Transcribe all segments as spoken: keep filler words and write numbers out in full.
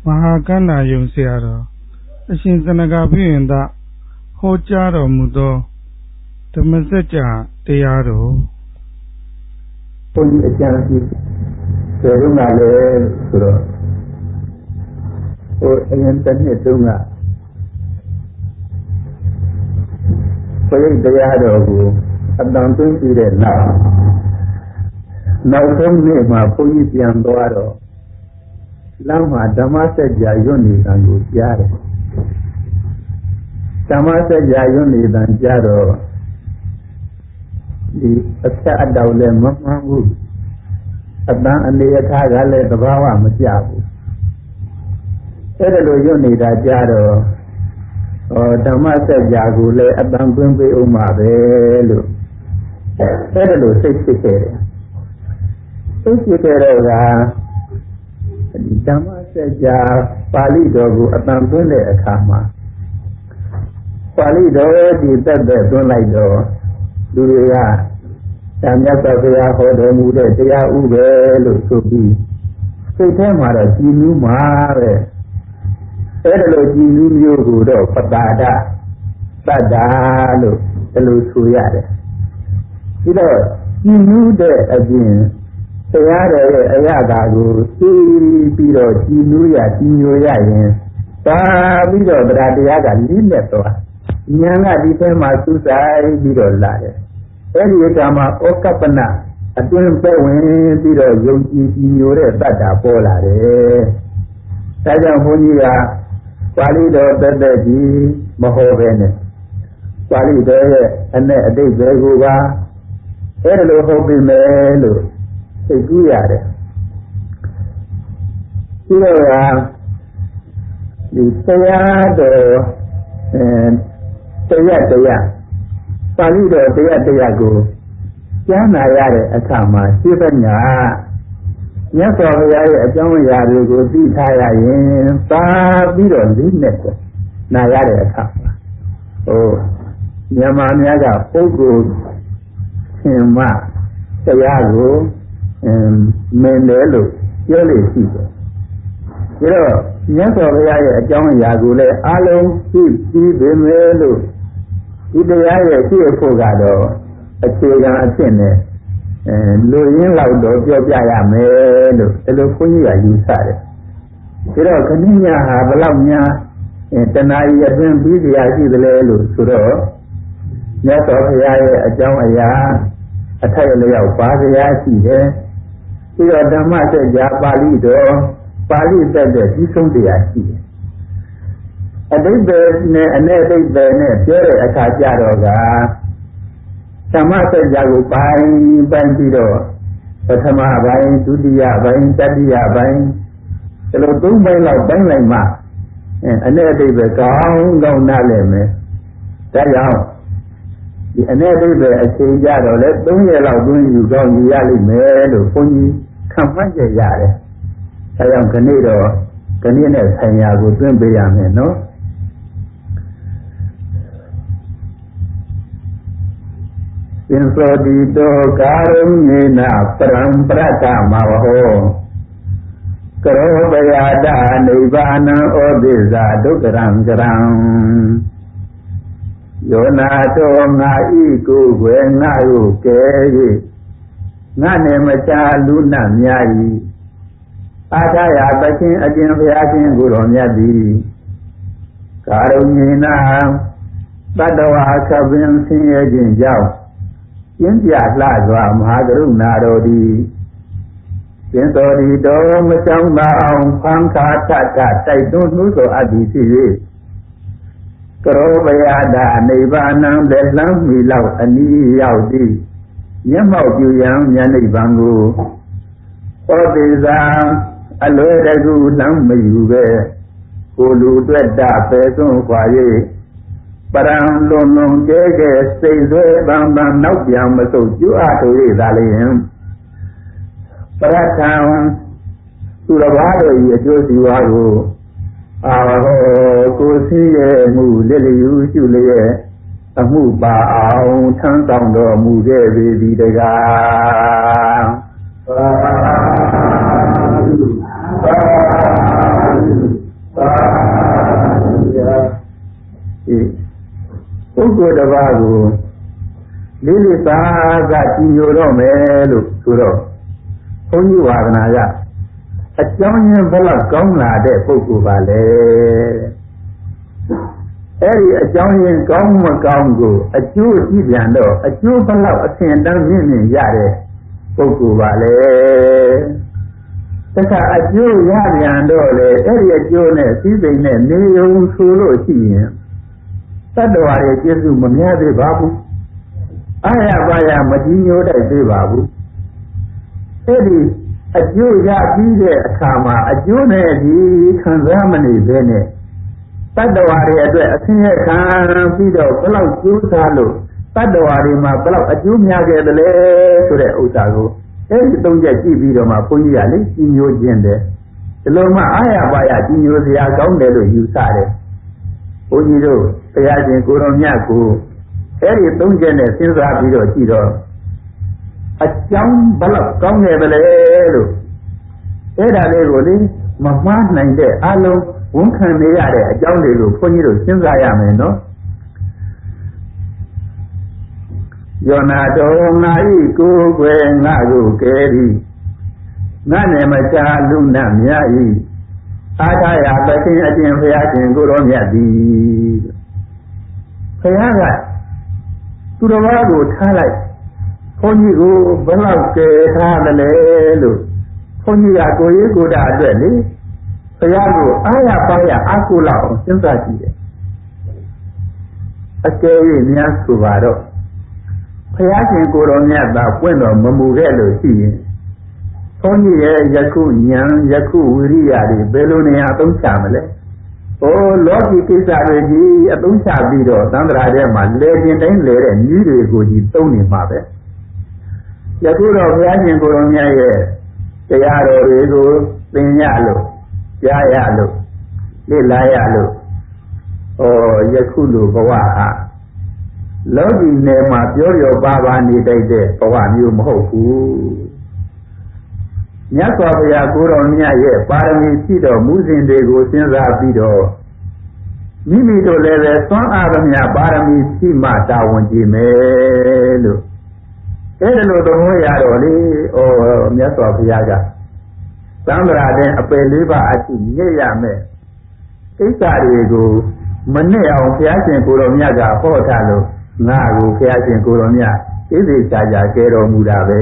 Mahakanda yung siaro. Ashin Sanaga Pinda Hojaro Mudo the Messager Tiaro. Pony a Janaki Serunga Suro or Ayantan Tunga. For the Yado, a downtown period now. Now, some name are Pony Piandoro. Lama Damasa Jayoni and Gutiare Damasa Jayoni and Jaro the Asa Daule Mamu Adan and the Atagale the Bawa Majabu Edelo Yoni da Jaro or Damasa Jagule Adan Gumbe Umabelu Edelo Sixty Sixty Dhamma Pali Dogu Atam Tunde Akama Pali Dogu Tebe Tunlai Do Duya Tamya Pavya Hodo Mude Tia Ube Lu Subi Sute Mara Jinu Mare Edelo Jinu Yogu Do Patada Padalu Elu Suyade Ilo Jinu De Ajin Sayare Ayagago, see Piro, Tinuya, Tinuya, Pavido, Bradiaga, Lineto, Yanga, Dipema, Susai, Biro Lade. Eliakama, Okapana, a twin pewin, Biro, Yogi, Tinure, Bata, Polare. Sajan Hunia, Qualido, Bebe, Mahovene, Qualido, and a day Veguva, Elo Hobi Melo. Seguiare. Io di Sayado Sayataya Palido Sayatayago Yanayare Akama Sivanya Yasoyare Ajamu Yaru Vitaya Pabido Linet Nayare Akama Oh Yamanaga Ogo Hima Sayago Mendelo, Yoli Sigo. You know, Yasoya, a John Yagule, Alo, Steve, Melo, Idea, here Fogado, a Chigan Atene, and Louis Laudo, Jobia Melo, Eloquia, you said. You know, Canina have a lamia, and Tanai, a dream busy, I see the Lelu, Suro. Yasoya, a John a tile of Pazia, Io Damase Japalido, Pali said that you soon be a key. A day bene, a native bene, Pure Akajaroga, Samasa Jago buying Bandido, Patama buying Tudia, buying Tadia, buying the Lotum by Love Banglama, and a native gone, go Naleme. That out. The another a Sayado, let don't allow doing you go Yali Mel, Pony, Campania Yare. I am Canado, Canina Sanyago, Twimbayam, no? In Florida, Carolina, Pramprata, Mavaho, Karobayada, Nivana, Odisa, Dukaram Garam. Yonato Naiku, when I carry Nane Macha Luna Miari Ataya Bakin again Viakin Guromiadi Carolina Badawa Kabin Singing Jow India Lazwa Mahagaru Narodi Yentori Do Machamba Panka Tata Taito Nuso Aditi Karobayada, Nivana, Beslam, we love Ani Yaudi, Yamau Yam Yanibangu, Obiza, Aloedagu, Lambayuve, Ulu Dweda, Person Quaye, Param Lomon Jage, Says Bamba, Nokiam, so you are to read Aliam. Paratam, Suravado, Yosiwago. Ah, go see a move, Lily, you should lay a move by our tongue down the move every day. Ah, ကိုယ်တစ်ပါးကိုလေးလေးစားစားကြည်ညိုတော့မယ်လို့ဆိုတော့ဘုန်းကြီးဝါဒနာကအကြောင်းရင်းဘလောက်ကောင်းလာတဲ့ပုဂ္ဂိုလ်ပါလေအဲ့ဒီအကြောင်းရင်းကောင်းမကောင်းကိုအကျိုးကြည့်ပြန်တော့အကျိုးဘလောက်အဆင့်တန်းမြင့်မြင့်ရတဲ့ပုဂ္ဂိုလ်ပါလေတခါအကျိုးရပြန်တော့လေအဲ့ဒီအကျိုးနဲ့စည်းစိမ်နဲ့နေုံဆိုလို့ရှိရင်တတ္တဝါရဲ့ကျေစုမများသေးပါဘူးအာရပါရမကြီးညိုတတ်သေးပါဘူးအဲ့ဒီအကျိုးရပြီးတဲ့အခါမှာအကျိုးနဲ့ဒီခံစားမနေဘဲနဲ့တတ္တဝါတွေအတွက်အဆင်းရဲခံပြီးတော့ဘလောက်ကျိုးစားလို့တတ္တဝါတွေမှာဘလောက်အကျိုးများခဲ့တယ်လဲဆိုတဲ့ဥစ္စာကိုအဲ့ဒီသုံးချက်ကြည့်ပြီးတော့မှဘုန်းကြီးကလေကြီးညိုခြင်းတယ်ဒီလိုမှအာရပါရကြီးညိုစရာကောင်းတယ်လို့ယူဆတယ်ဘုန်းကြီးတို့ဘုရားရှင်ကိုတော်မြတ်ကိုအဲ့ဒီသုံးချက်နဲ့စဉ်းစားပြီးတော့ကြည့်တော့အကြောင်းဘလောက်ကောင်းတယ်လဲလို့အဲ့ဒါလေးကိုလေမမှားနိုင်တဲ့အလုံးဝန်ခံနေရတဲ့အကြောင်းလေးကိုဘုန်းကြီးတို့စဉ်းစားရမယ်နော်ယောနာတော်ငါဤကိုယ်ွယ်ငါကိုကဲသည်ငါနဲ့မချာလူနာမြတ်ဤအာထာယပခင်အကျင့်ဘုရားရှင်ကိုတော်မြတ်သည်ဘုရားကသူတော်ဘာကိုထားလိုက်ဘုန်းကြီးကိုဘယ်လောက်ကဲထားတယ်လဲလို့ဘုန်းကြီးကကိုရေးကိုတာအတွက်လေဘုရားကိုအာရပါရအာကုလောက်အောင်စဉ်းစားကြည့်တယ်အကယ်၍များဆိုပါတော့ဘုရားရှင်ကိုတော်မြတ်သာပွင့်တော်မမူခဲ့လို့ရှိရင်ဘုန်းကြီးရဲ့ယခုဉာဏ်ယခုဝိရိယတွေဘယ်လိုနေရာအသုံးချမလဲဟိုလောကီကိစ္စတွေကြီးအသုံးချပြီးတော့သံဃာထဲမှာလဲကျင်တိုင်းလဲတဲ့နည်းတွေကိုကြီးသုံးနေမှာပဲယခုတော့ဘုရားရှင်ကိုယ်တော်မြတ်ရဲ့တရားတော်တွေကိုသင်ရလို့ကြားရလို့လေ့လာရလို့ဩယခုလိုဘဝဟာလောကီနယ်မှာပြောပြောပါပါနေတတ်တဲ့ဘဝမျိုးမဟုတ်ဘူးမြတ်စွာဘုရားကိုယ်တော်မြတ်ရဲ့ပါရမီရှိတော်မူစဉ်တွေကိုစဉ်းစားပြီးတော့မိမိတို့လည်းပဲသွမ်းအားသမျှပါရမီရှိမှတာဝန်ကြည့်မယ်လို့အဲ့ဒါလိုသဘောရတော့လေဩမြတ်စွာဘုရားကသံဃာတဲ့အပယ်လေးပါးအထိညစ်ရမယ်ကိစ္စတွေကိုမနစ်အောင်ဘုရားရှင်ကိုယ်တော်မြတ်ကဟောထားလို့ငါကိုဘုရားရှင်ကိုယ်တော်မြတ်သိသိချာချာကဲတော်မူတာပဲ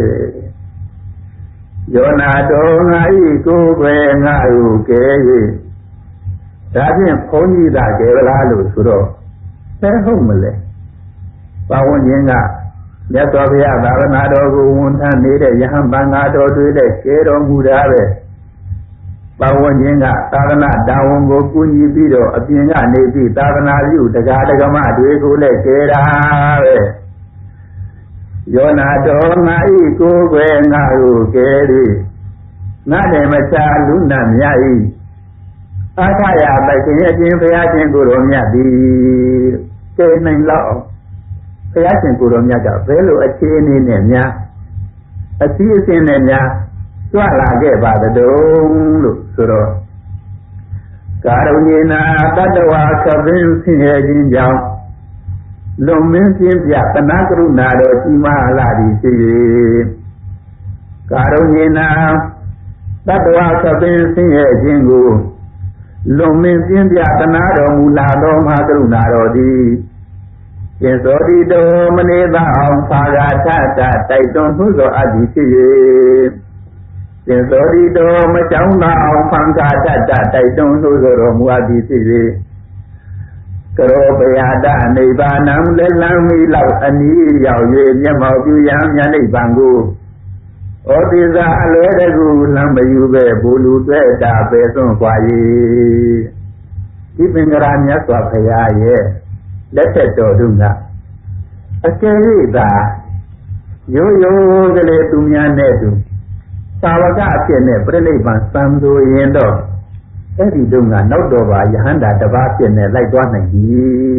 ယောနာတော်ငါဤကိုယ်ပဲငါကိုကဲ၍ဒါဖြင့်ဘုန်းကြီးသာကဲလားလို့ဆိုတော့ဘယ်ဟုတ်မလဲပါဝင်ခြင်းကမြတ်စွာဘုရားသာသနာတော်ကိုဝန်ထမ်းနေတဲ့ယဟန်ဘင်္ဂါတော်တွေလည်းကဲတော်မူတာပဲပါဝင်ခြင်းကသာသနာတာဝန်ကိုကူညီပြီးတော့အပြင်ကနေပြီးသာသနာပြုတရားဓမ္မတွေကိုလည်းကဲတာပဲယောနာတော်ငါဤကိုယ်ွယ်ငါကိုကဲသည်ငါတယ်မချာလူနာမြတ်ဤအာထာယပခင်အရှင်ဘုရားရှင်ကိုယ်တော်မြတ်သည်ကဲနိုင်လောက်ဘုရားရှင်ကိုယ်တော်မြတ်ကဘယ်လိုအခြေအနေနဲ့များအစည်းအဝေးနဲ့များကြွလာခဲ့ပါတုံးလို့ဆိုတော့ကာရုဏီနာတတ္တဝါခပင်းဆင်းရဲခြင်းကြောင့်လွန်မင်းပြင်းပြသနာကရုဏာတော်ကြီးမားလာသည်ဖြစ်၍ကာရုဏီနာတတ္တဝါခပင်းဆင်းရဲခြင်းကိုလွန်မင်းပြင်းပြသနာတော်မူလာတော်မဟာကရုဏာတော်သည်ကျင်စောတိတော်မနေသာအောင်ဖာဂာထတာတိုက်တွန်းမှုသောအပ်သည်ဖြစ်၍ကျင်စောတိတော်မကြောင်းသာအောင်ဖန်ခာထတာတိုက်တွန်းမှုသောတော်မူအပ်သည်ဖြစ်၍ကရောပယတနိဗ္ဗာန်လက်လမ်းမီလောက်အနည်းရောက်၍မျက်မှောက်ပြုရန်မြတ်နိဗ္ဗာန်ကိုဩတိဇာအလွဲတကူလမ်းမယူပဲဘူလူတွေ့တာပဲသွန့်ခွာ၏ဒီပင်ကရာမြတ်စွာဘုရားရဲ့လက်ထက်တော်တို့ကအကယ်၍သာရိုးရိုးကလေးသူများနဲ့တူသာဝကအဖြစ်နဲ့ပြိဋိဘံစံဆိုရင်တော့အဲ့ဒီတုန်းကနောက်တော်ပါယဟန္တာတစ်ပါးဖြစ်နေလိုက်သွားနိုင်ပြီ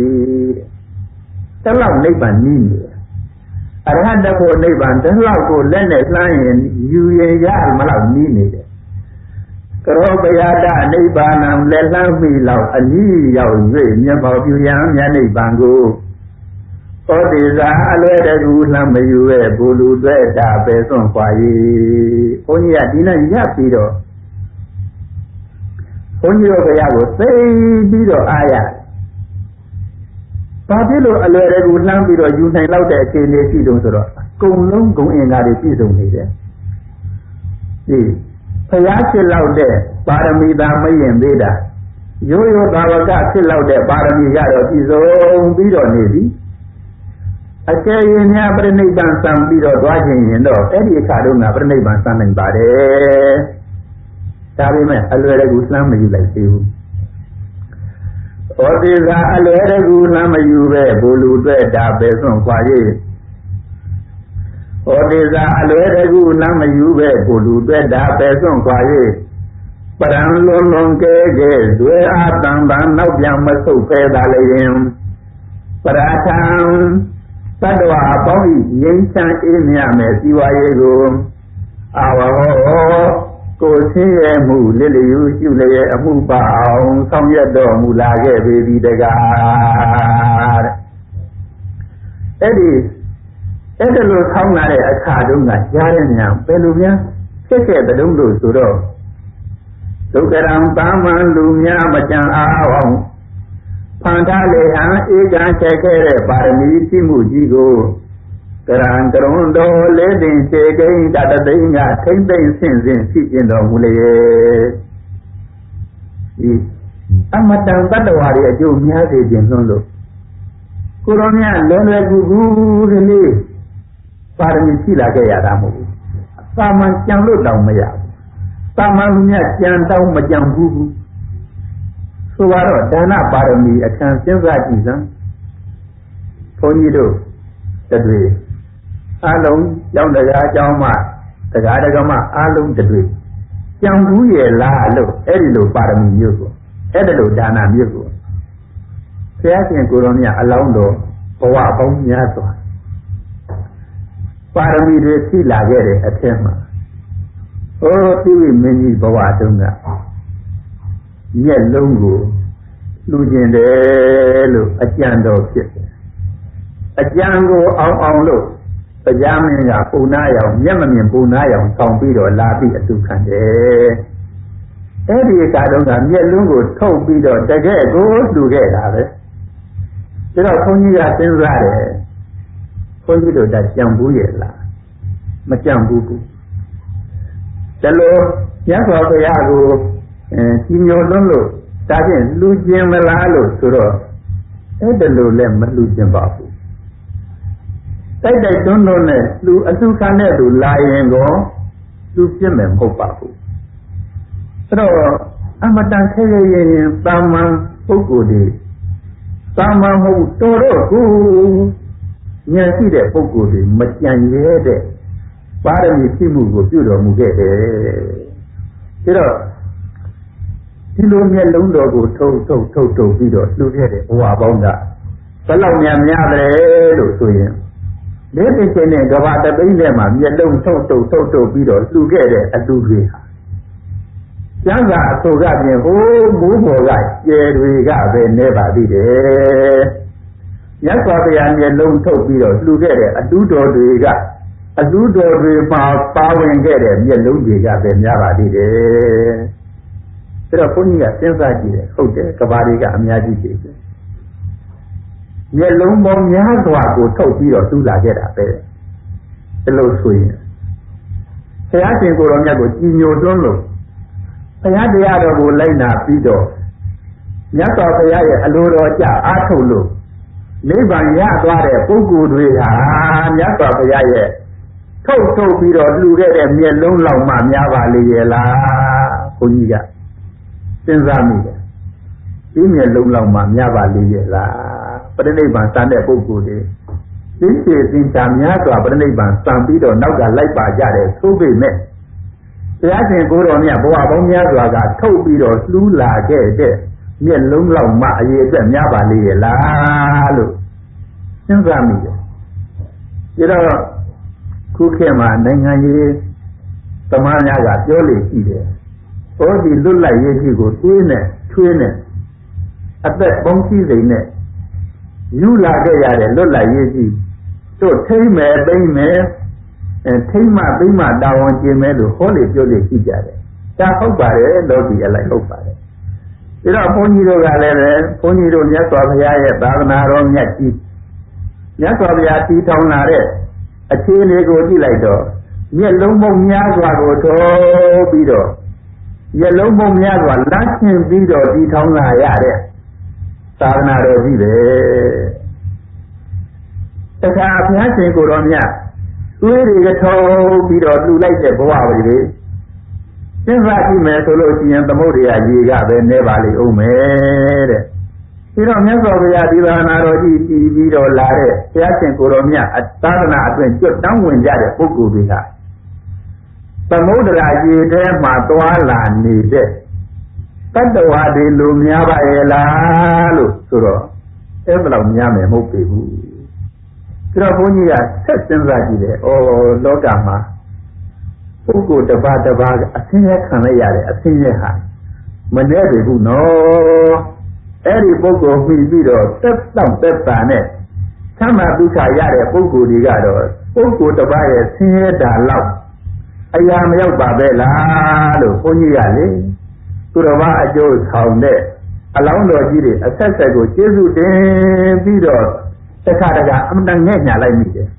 တဲ့လောက်နိဗ္ဗာန်နီးနေအရဟတဖို့နိဗ္ဗာန်တလောက်ကိုလက်နဲ့လှမ်းရင်ယူရင်ရမလောက်နီးနေတယ်ကရောပယတနိဗ္ဗာန်လက်လှမ်းပြီလောက်အနည်းရောက်၍မျက်မှောက်ပြုရန်မြတ်နိဗ္ဗာန်ကိုဩဒေသာအလွယ်တကူလှမ်းမယူရဲ့ဘူလူတွေတာပဲစွန့်ခွာ၏ဘုန်းကြီးကဒီနဲ့ရပ်ပြီးတော့ဘုန်းကြီးတို့ဘုရားကိုသိပြီးတော့အားရဘာဖြစ်လို့အလွယ်တကူလှမ်းပြီးတော့ယူနိုင်လောက်တဲ့အခြေအနေရှိတုံးဆိုတော့အကုန်လုံးဂုဏ်အင်္ဂါတွေပြည့်စုံနေတယ်ဒီဘုရားဖြစ်လောက်တဲ့ပါရမီသာမရင်သေးတာရိုးရိုးသာဝကဖြစ်လောက်တဲ့ပါရမီကတော့ပြည့်စုံပြီးတော့နေပြီအကျဉ်းရင်များပြိဋိဘံစံပြီးတော့သွားခြင်းရင်တော့အဲ့ဒီအခါတုန်းကပြိဋိဘံစံနိုင်ပါတယ်ဒါပေမဲ့အလွယ်တကူလှမ်းမယူလိုက်သေးဘူးဩဒေသာအလွယ်တကူလှမ်းမယူပဲဘူလူတွေ့တာပဲစွန့်ခွာ၍ဩဒေသာအလွယ်တကူလှမ်းမယူပဲဘူလူတွေ့တာပဲစွန့်ခွာ၍ပရံလုံးလုံးကဲကဲဇွဲအားတန်တန်နောက်ပြန်မဆုတ်ဖဲသာလျင်ပရာထံသတ္တဝါအပေါင်း၏ငြိမ်းချမ်းအေးမြမယ်စီဝါရေးကိုအာဝဟောကိုဆင်းရဲမှုလစ်လျူရှုလျက်အမှုပါအောင်ဆောင်ရွက်တော်မူလာခဲ့ပေသည်တကားတဲ့အဲ့ဒီအဲ့ဒါလိုဆောင်းလာတဲ့အခါတုန်းကကြားရမြန်ဘယ်လိုများဖြစ်ခဲ့တဲ့တုန်းလို့ဆိုတော့ဒုက္ခရံတာမန်လူများမကြံအားအောင်ဖန်ထားလေဟံဧကံချက်ခဲ့တဲ့ပါရမီရှိမှုကြီးကိုကရံကရုံတော်လေးတင်ခြေကိန်းတတသိန်းကထိမ့်သိမ့်ဆင့်ဆင့်ရှိကျင်တော်မူလေဒီအမတန်တတ္တဝါတွေအကျိုးများစေခြင်းနှုံးလို့ကိုရောမြလွယ်လွယ်ကူကူဒီလေးပါရမီရှိလာခဲ့ရတာမဟုတ်ဘူးသာမန်ကြံလို့တောင်မရဘူးသာမန်လူများကြံတောင်းမကြံဘူးဆိုတော့ဒါနပါရမီအခန်းစဉ်းစားကြည့်စမ်းဘုန်းကြီးတို့တွေအားလုံးကျောင်းတရားအကြောင်းမှတရားဓမ္မအားလုံးတွေကြံဘူးရဲ့လားလို့အဲ့ဒီလိုပါရမီမျိုးကိုအဲ့ဒီလိုဒါနမျိုးကိုဆရာရှင်ကိုရောမြတ်အလောင်းတော်ဘဝပေါင်းများစွာပါရမီတွေရှိလာခဲ့တဲ့အထက်မှာဟိုတိဝိမင်းကြီးဘဝတုန်းကမျက်လုံးကိုလူကျင်တယ်လို့အကြံတော်ဖြစ်တယ်အကြံကိုအောင်အောင်လို့တရားမင်းကပုံနာရောင်မျက်မမြင်ပုံနာရောင်ဆောင်ပြီးတော့လာပြီးအတူခံတယ်အဲ့ဒီအခါတုန်းကမျက်လုံးကိုထုတ်ပြီးတော့တကယ်ကိုလူခဲ့တာပဲဒါတော့ခွန်ကြီးကစဉ်းစားတယ်ခွန်ကြီးတို့တက်ကြံဘူးရဲ့လားမကြံဘူးဘူးဒါလို့ရသော်ဘုရားကိုအဲကြီးညိုလွန်းလို့ဒါဖြင့်လူကျင်မလားလို့ဆိုတော့အဲ့ဒါလို့လည်းမလူကျင်ပါဘူးတိုက်တိုက်တွန်းတွန်းနဲ့လူအစုခံတဲ့သူလာရင်ကောလူပြစ်မယ်မဟုတ်ပါဘူးအဲ့တော့အမတန်ခဲခဲရင်ရင်တာမန်ပုဂ္ဂိုလ်တွေတာမန်မဟုတ်တော်တော့ကိုဉာဏ်ရှိတဲ့ပုဂ္ဂိုလ်တွေမကြံရဲတဲ့ပါရမီရှိမှုကိုပြုတော်မူခဲ့တယ်ဒါတော့ဒီလိုမျက်လုံးတော်ကိုထုတ်ထုတ်ထုတ်ထုတ်ပြီးတော့လှူခဲ့တဲ့ဘဝပေါင်းကဘယ်လောက်များများလဲလို့ဆိုရင်လေးပင်ချင်းနဲ့ကဘာတသိန်းထဲမှာမျက်လုံးထုတ်ထုတ်ထုတ်ထုတ်ပြီးတော့လှူခဲ့တဲ့အလူတွေဟာကျမ်းစာအဆိုကပြင်ဟိုးမိုးပေါ်ကကျယ်တွေကပဲနေပါသေးတယ်ရသော်တရားမျက်လုံးထုတ်ပြီးတော့လှူခဲ့တဲ့အလူတော်တွေကအလူတော်တွေမှာပါဝင်ခဲ့တဲ့မျက်လုံးတွေကပဲများပါသေးတယ်ဒါတော့ဘုန်းကြီးကစဉ်းစားကြည့်တယ်ဟုတ်တယ်ကဘာတွေကအများကြီးရှိတယ်မျက်လုံးပေါင်းများစွာကိုထုတ်ပြီးတော့တူးလာခဲ့တာပဲဒါလို့ဆိုရင်ဘုရားရှင်ကိုယ်တော်မြတ်ကိုကြည်ညိုတွန်းလို့ဘုရားတရားတော်ကိုလိုက်နာပြီးတော့မြတ်စွာဘုရားရဲ့အလိုတော်ကြအားထုတ်လို့နိဗ္ဗာန်ရသွားတဲ့ပုဂ္ဂိုလ်တွေဟာမြတ်စွာဘုရားရဲ့ထုတ်ထုတ်ပြီးတော့လှူခဲ့တဲ့မျက်လုံးလောက်မှများပါလေရဲ့လားဘုန်းကြီးကစဉ်းစားမိတယ်ဒီမျက်လုံးလောက်မှများပါလေရဲ့လားပရိနိဗ္ဗာန်စံတဲ့ပုဂ္ဂိုလ်တွေသိစေသင်္ချာများစွာပရိနိဗ္ဗာန်စံပြီးတော့နောက်ကလိုက်ပါကြတယ်သို့ပေမဲ့ဘုရားရှင်ကိုယ်တော်မြတ်ဘဝပေါင်းများစွာကထုတ်ပြီးတော့လှူလာခဲ့တဲ့မျက်လုံးလောက်မှအရေးအတွက်များပါလေရဲ့လားလို့စဉ်းစားမိတယ်ဒါတော့ခုခေတ်မှာနိုင်ငံရေးသမားများကပြောလေရှိတယ်ဟောဒီလွတ်လပ်ရေးကြီးကိုတွေးနဲ့ထွေးနဲ့အသက်ပေါင်းစည်းစိမ်နဲ့ယူလာခဲ့ရတဲ့လွတ်လပ်ရေးကြီးတို့ထိမ့်မယ်သိမ့်မယ်အဲထိမ့်မှသိမ့်မှတာဝန်ကျင်မယ်လို့ဟောလေပြောလေရှိကြတယ်ဒါဟုတ်ပါတယ်လောကီအလိုက်ဟုတ်ပါတယ်ဒါတော့ဘုန်းကြီးတို့ကလည်းပဲဘုန်းကြီးတို့မြတ်စွာဘုရားရဲ့သာသနာတော်မြတ်ကြီးမြတ်စွာဘုရားတည်ထောင်လာတဲ့အခြေအနေကိုကြည့်လိုက်တော့မျက်လုံးပုံများစွာကိုထုတ်ပြီးတော့မျက်လုံးပုံများစွာလမ်းချင်းပြီးတော့တည်ထောင်လာရတဲ့သာသနာတော်ကြီးပဲတခါဘုရားရှင်ကိုယ်တော်မြတ်သွေးတွေကထုတ်ပြီးတော့လှူလိုက်တဲ့ဘဝတွေလေစဉ်းစားကြည့်မယ်ဆိုလို့ရှိရင်သမုဒ္ဒရာကြီးကပဲနေပါလိမ့်ဦးမယ်တဲ့ဒီတော့မြတ်စွာဘုရားဒီသာသနာတော်ကြီးတည်ပြီးတော့လာတဲ့ဘုရားရှင်ကိုယ်တော်မြတ်အသာသနာအတွင်းကျွတ်တောင်းဝင်ကြတဲ့ပုဂ္ဂိုလ်တွေကသမုဒ္ဒရာကြီးထဲမှာသွားလာနေတဲ့တတ္တဝါတွေလူများပါရဲ့လားလို့ဆိုတော့အဲ့ဒါတော့များမယ်မဟုတ်ပေဘူးဒါတော့ဘုန်းကြီးကဆက်စဉ်းစားကြည့်တယ်ဩလောကမှာပုဂ္ဂိုလ်တစ်ပါးတစ်ပါးအဆင်းရဲခံရတဲ့အဆင်းရဲဟာမနှဲပေဘူးနော်အဲ့ဒီပုဂ္ဂိုလ်ပြီးပြီးတော့သက်တောင့်သက်သာနဲ့သမ်းမာဒုက္ခရတဲ့ပုဂ္ဂိုလ်တွေကတော့ပုဂ္ဂိုလ်တစ်ပါးရဲ့ဆင်းရဲတာလောက်အရာမရောက်ပါပဲလားလို့ဘုန်းကြီးကလေသူတော်ဘာအကျိုးဆောင်တဲ့အလောင်းတော်ကြီးတွေအဆက်ဆက်ကိုကျေးဇူးတင်ပြီးတော့တခါတခါအမှန်တန်ငဲ့ညာလိုက်မိတယ်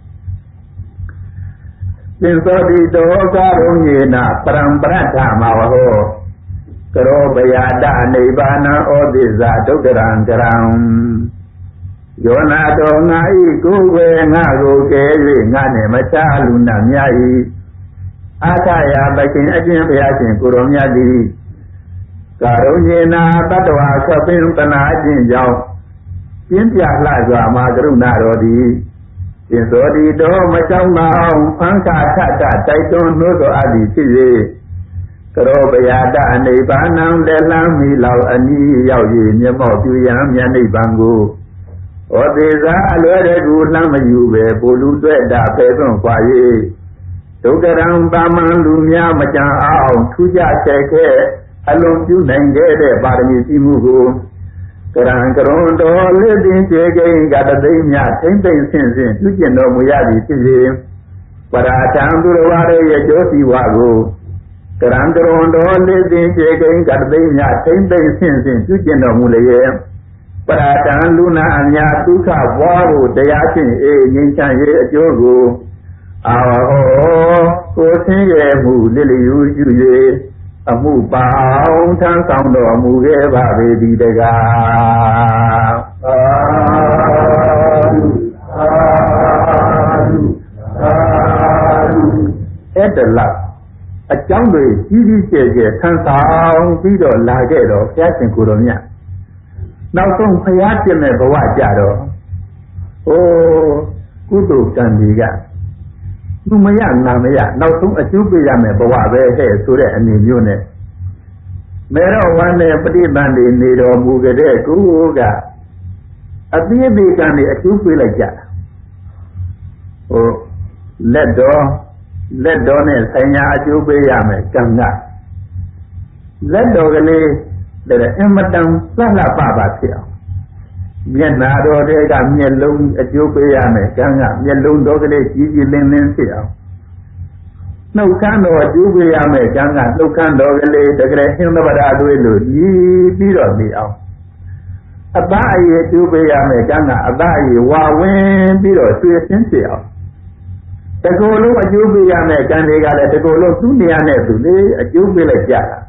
သင်္သောတိတောကာရုံညေနပရံပရတ္ထမဝဟောကရောပယတနိဗ္ဗာနံဩသစ္စာဒုက္ခရံကရံယောနာတော်ငါဤကိုယ်ပဲငါကိုကဲ၍ငါနဲ့မချလူနာမြတ်ဤအာထယာပခင်အကျင့်ဘုရားရှင်ကိုယ်တော်မြတ်သည်ကာရုညေနတတ္တဝါခပင်တနာခြင်းကြောင့်ပြင်းပြလှစွာမှာကရုဏာတော်သည်သင်္သောတိတော်မကြောက်အောင်ဖန်ခါထထတိုက်တွန်းနှိုးတော်အပ်သည်ဖြစ်၍ကရောပယတနိဗ္ဗာန်လက်လမ်းမီလောက်အနီးရောက်၍မျက်မှောက်ပြုရန်မြတ်နိဗ္ဗာန်ကိုဩသေးသာအလွယ်တကူလှမ်းမယူပဲပိုလူတွေ့တာဖဲသွန့်ခွာ၍ဒုက္ခရံပါမန်လူများမကြံအောင်ထူးခြားချက်ခဲအလုံးပြုနိုင်ခဲ့တဲ့ပါရမီရှိမှုကိုကရံကရုံတော်လက်တင်ကျေကိန်းကတသိမ်းမြထိမ့်သိမ့်ဆင့်ဆင့်ပြုကျင့်တော်မူရသည်ဖြစ်စေပရာထံသူတော်ဘာရဲ့ကျိုးစီဝါကိုကရံကရုံတော်လက်တင်ကျေကိန်းကတသိမ်းမြထိမ့်သိမ့်ဆင့်ဆင့်ပြုကျင့်တော်မူလျက်ပရာထံလူနာအများဒုက္ခဘွားကိုတရားချင်းအေးငြိမ်းချမ်းရေးအကျိုးကိုအာဟောကိုဆင်းရဲမှုလစ်လျူယူ၍အမှုပေါင်းထမ်းဆောင်တော်မူခဲ့ပါပေသည်တကားသာဓုသာဓုသာဓုအဲ့ဒါလောက်အကြောင်းတွေကြီးကြီးကျယ်ကျယ်ထမ်းဆောင်ပြီးတော့လာခဲ့တော့ဘုရားရှင်ကိုယ်တော်မြတ်နောက်ဆုံးဘုရားပြည့်မဲ့ဘဝကြတော့ဟိုကုသိုလ်ကံတွေကသူမရနာမရနောက်ဆုံးအကျိုးပေးရမယ်ဘဝပဲဟဲ့ဆိုတဲ့အနေမျိုးနဲ့မေရောဝမ်းနဲ့ပฏิပန်တွေနေတော်မူကြတဲ့ကိုကအပြည့်အစုံကံတွေအကျိုးပေးလိုက်ကြတာဟိုလက်တော်လက်တော်နဲ့ဆိုင်ရာအကျိုးပေးရမယ်ကံကလက်တော်ကလေးတဲ့အင်မတန်လှလှပပဖြစ်အောင်မျက်နာတော်တွေကမျက်လုံးအကျိုးပေးရမယ်ကံကမျက်လုံးတော်ကလေးကြီးကြီးလင်းလင်းဖြစ်အောင်နှုတ်ခမ်းတော်အကျိုးပေးရမယ်ကံကနှုတ်ခမ်းတော်ကလေးတကယ်ဟင်းသဗ္ဗရာတွေလို့ညီးပြီးတော့နေအောင်အသားအရည်အကျိုးပေးရမယ်ကံကအသားအရည်ဝါဝင်ပြီးတော့ဆွေးဆင်းဖြစ်အောင်တကူလုံးအကျိုးပေးရမယ်ကံတွေကလည်းတကူလုံးသူ့နေရာနဲ့သူလေအကျိုးပေးလိုက်ကြတာဒါ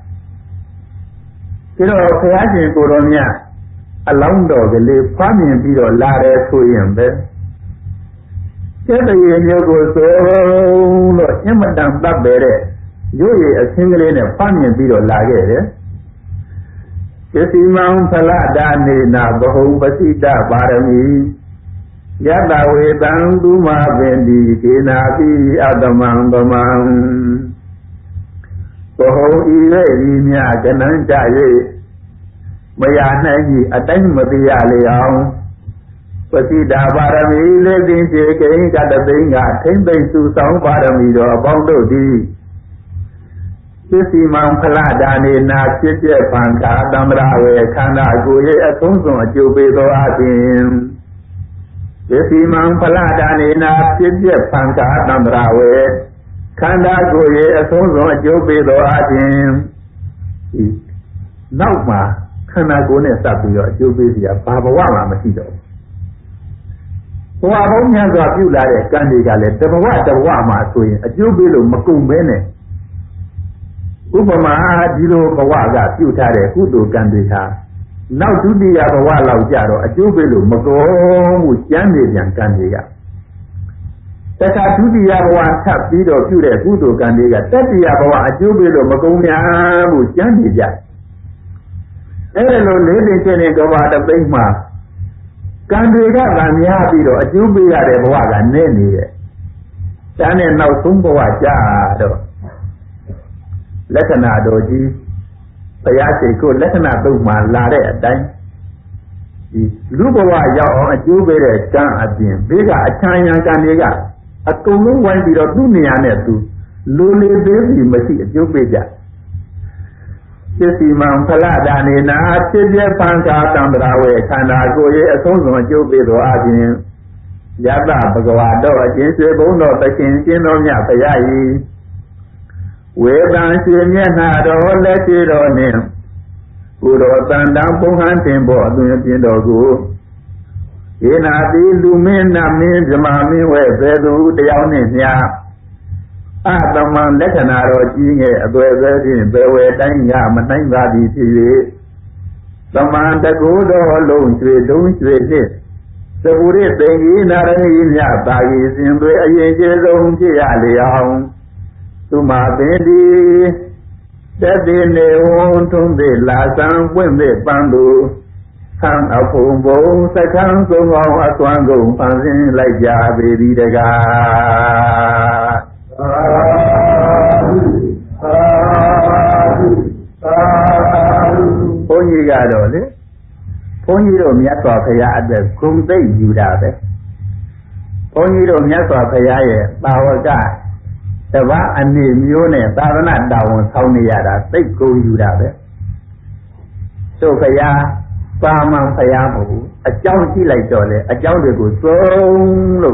တော့ဘုရားရှင်ကိုယ်တော်မြတ်အလောင်းတော်ကလေးဖွားမြင်ပြီးတော့လာတယ်ဆိုရင်ပဲကျက်တရေမျိုးကိုဆိုလို့အင်မတန်တပ်ပဲတဲ့ရိုးရည်အချင်းကလေးနဲ့ဖွားမြင်ပြီးတော့လာခဲ့တယ်ပစ္စည်းမောင်ဖလဒါနေနာဘဟုပစိတပါရမီယတဝေတံသူမပင်ဒီကေနာပိအတမံပမံဘဟုဤရဲ့ဤမြကနန်းကြ၍မရနိုင်ကြီးအတိုင်းမသိရလေအောင်ပတိတာပါရမီလေးသိစေကိန်းကတသိန်းကထိမ့်သိမ့်စုဆောင်ပါရမီတော်အပေါင်းတို့သည်သစ္စီမံဖလဒါနေနာဖြစ်ပြဖန်ခါသမ္မရာဝေခန္ဓာကိုယ်ရဲ့အဆုံးစွန်အကျိုးပေးသောအပြင် Visimam Paladana, Pidya Panka, Tandrawe, Kanda Goye, a Sonzo, Jobido Ajim. Nauma, Kana Gone Sapio, Jobia, Pavawama Masido. Who are only as a few like Candigale, the Wata Wama, a Jubilo Macumbene. Upama, Dilo Pawaga, Putare, Kudu Candica. Now to the Avawala Jaro, a Jubilo Mago, with Yandian Candiga. That are to the Avawa Tap Dido, Pure, Kudu Candiga, that the Avawa, a Jubilo Magonia, with Yandiga. Hello, ladies and gentlemen, the big man. Candiga, and Yabido, a Jubila, a Waga, Nenny. Shannon now Sumboa Jaro. Letanado, Payase could Letanado, my lare at time. Lubawa Yao, a Jubila, Jan at the bigger, a China Candiga. A Kulu went to Dunia Netu. Lule baby, Masi, Jubila. Visimam Paladana, Pidya Panka, Tandrawe, Kanda Goye, a Sonzo, Jobido Ajim. Yaba, Bagawado, against the Bono, the King, Kinonia, Payai. Where down to Yanado, let it on him. Good or Tandam Hunting board, doing Dogu. In a deal, Lumina means the Mammy, where Bedu, the Yaunia. Ah, the man Letanaro, Jing, a very Bewe, Danga, Matanga, D T V. The man that goes alone to it, don't you it? The Woody thing in Arania, Baggies in the Ayenges on Gialeon. To my baby, that they neon to the last time when they bamboo. Hang up on both, I can't go on as one go, passing like ya, baby, the guy. Pony got all it. Pony room yet for Paya at the Kumbe, you have it. Pony room yet for Paya, our guy. The one and the Mune, Barana down, Tonyada, they go you have it. So Paya, Farman Payamu, a jaunty like Dolly, a jaunty good, so look.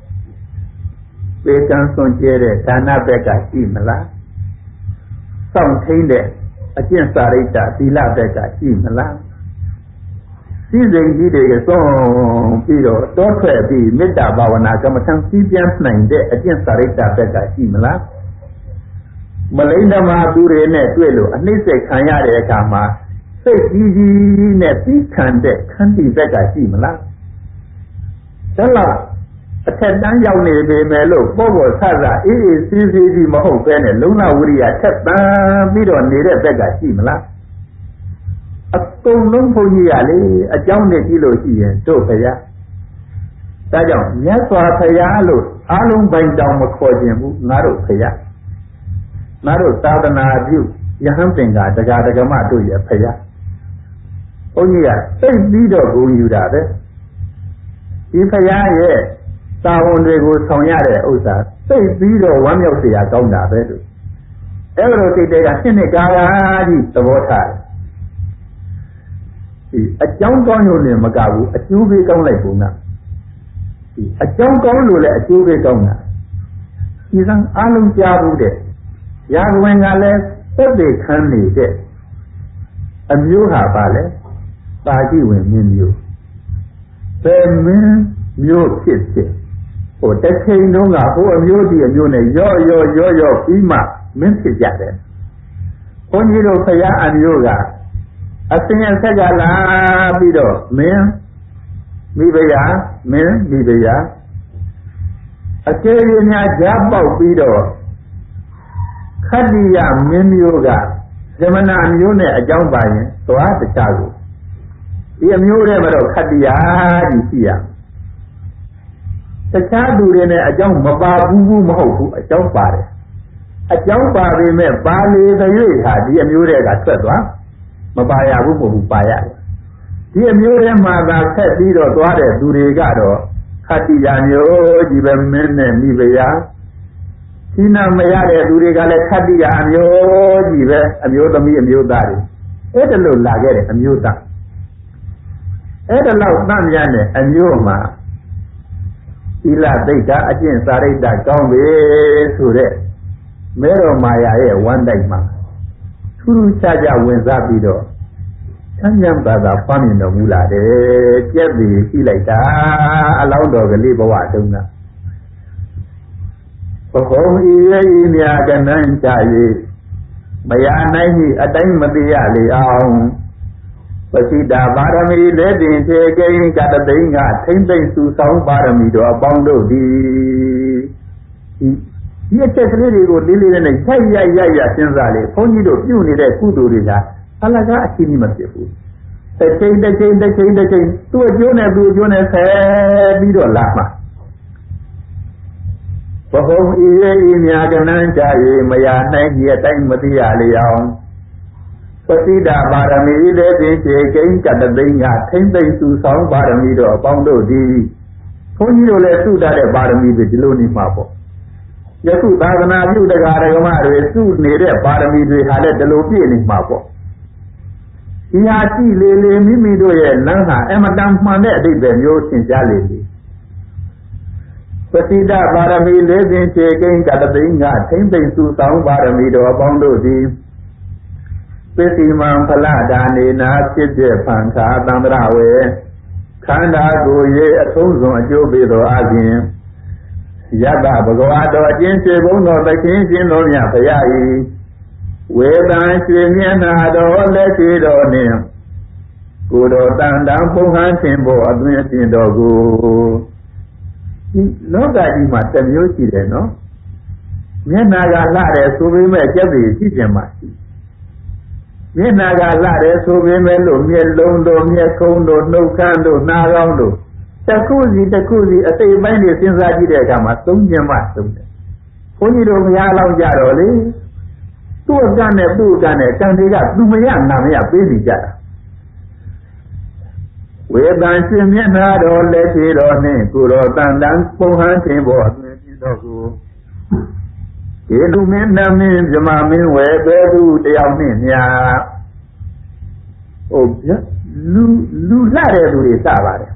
Vegan Sonjere, Dana Becca, Imala. Some Tinde, a Jim Sarita, Dila Becca, Imala. Season he did a song, Piro, Doctor B, Mida Bawana, Gamatan, Sibian Nine, a Jim Sarita Becca, Imala. Melinda Madure, Netuelo, and they say Kanyare Kama, say easy, Nepi, Kande, Kandi Becca, Imala. Tell a Tetan young neighbor may look, Bobo Saza, it is easy, Maho Bennett, Luna Woody, a Tetan, Mido, Nere Becca, Imala. A stone long for Yale, a young Netilo here, Topaya. That young, yes, for Payalo, Alum bind down McCoy, Naro Paya. Naro Southern View, Yahampinga, the Gadagama to your Paya. Only a safe leader who you have. If I am, Sound they go Sonyare Osa, say zero one of the Agona better. Every day a Senegari, the water. A young Gonyo Magabu, a two week on Labuna. A young Gonyo, a two week on that. He's an Alum Jabude. Yaguangale, but they can lead it. A Muha Bale, Bagi women you. Then men, you kiss it. Oh, that came no more, who are you, dear, you know, yo, yo, yo, yo, Ima, Minty Jacket. Only no Paya and Yoga. A singer Sagala, Bido, men, Mibaya, men, Mibaya. A Karian Jabba Bido. Kadia, men yoga. Zemana and Yune, a young buyer, so I the child. The Amure of Kadia, here. The child in a young Mababu Mohu, a young body. A young body may Bali the Yuha, the Amure at Sedwa, Mabaya Rubu Baya. The Amure Mother said, Lido Dwade, Durigado, Katiano, Jiben Men and Nivea. Tina Mayade, Durigale, Katiano, Jive, Amudami, Amudari. It a little like it, Amuda. It allows Nanyane, and Yuma. Ila Data Ajin Sarita Gombe Sure Mero Maya one day ma Turu Chaja Wenzabido Chanyam Bada Pamin the Mula de Jebi Silata allow dog a liver watuna For home in Yaganan Chaye Mayana a time Madia Pasida Barami led in taking Katatinga, attending to South Barami to a bondo di. Yet, really good living in a Yaya Yaya Senzale, only to unit a Kudurina, Alaga Cinemafu. The chain, the chain, the chain, the chain, to a Jonah, to Jonah, Mido Lama. For home in Yagananja, Mayana, here time Matia Leon. Pasida Barami led in taking Katatinga, attending to South Barami to a bondo di. Only to let two that a Barami with Luni Mapo. Yasu Dagana, you the Garagama, suit near a Barami to had the Lopian Mapo. He has seen Lily Mimido and Nana, Emma Dampman, they then yours in Jalili. Pasida Barami led in taking Katatinga, attending to South Barami to a bondo di. Petiman Palada Nina Chidje Panka Damrawe Kanda Goye Atozon Jobido Agin Yaba Bagoado Jinse Bono the King in Lonia Payai Wedan Shimiana do let it on him Kudo Tandam Pohan Timbo Admitin Dogu No that you must have you no Menaga Lade so we may get the Sijamasi Menaga Lade, so we may look near Londo, near Kondo, no candle, Narondo. Takuzi, Takuzi, a say many since I did a gamma, some Yamasum. Only do me allow Yaroli. Two of done a two done a candy up, do me young, Namia, baby jar. We're dancing Yanado, let it on him, Kuro, Tandan, Pohan, Timbo, Illuminate means the mammy where they do the Armenia. Oh, Lulare do the Savare.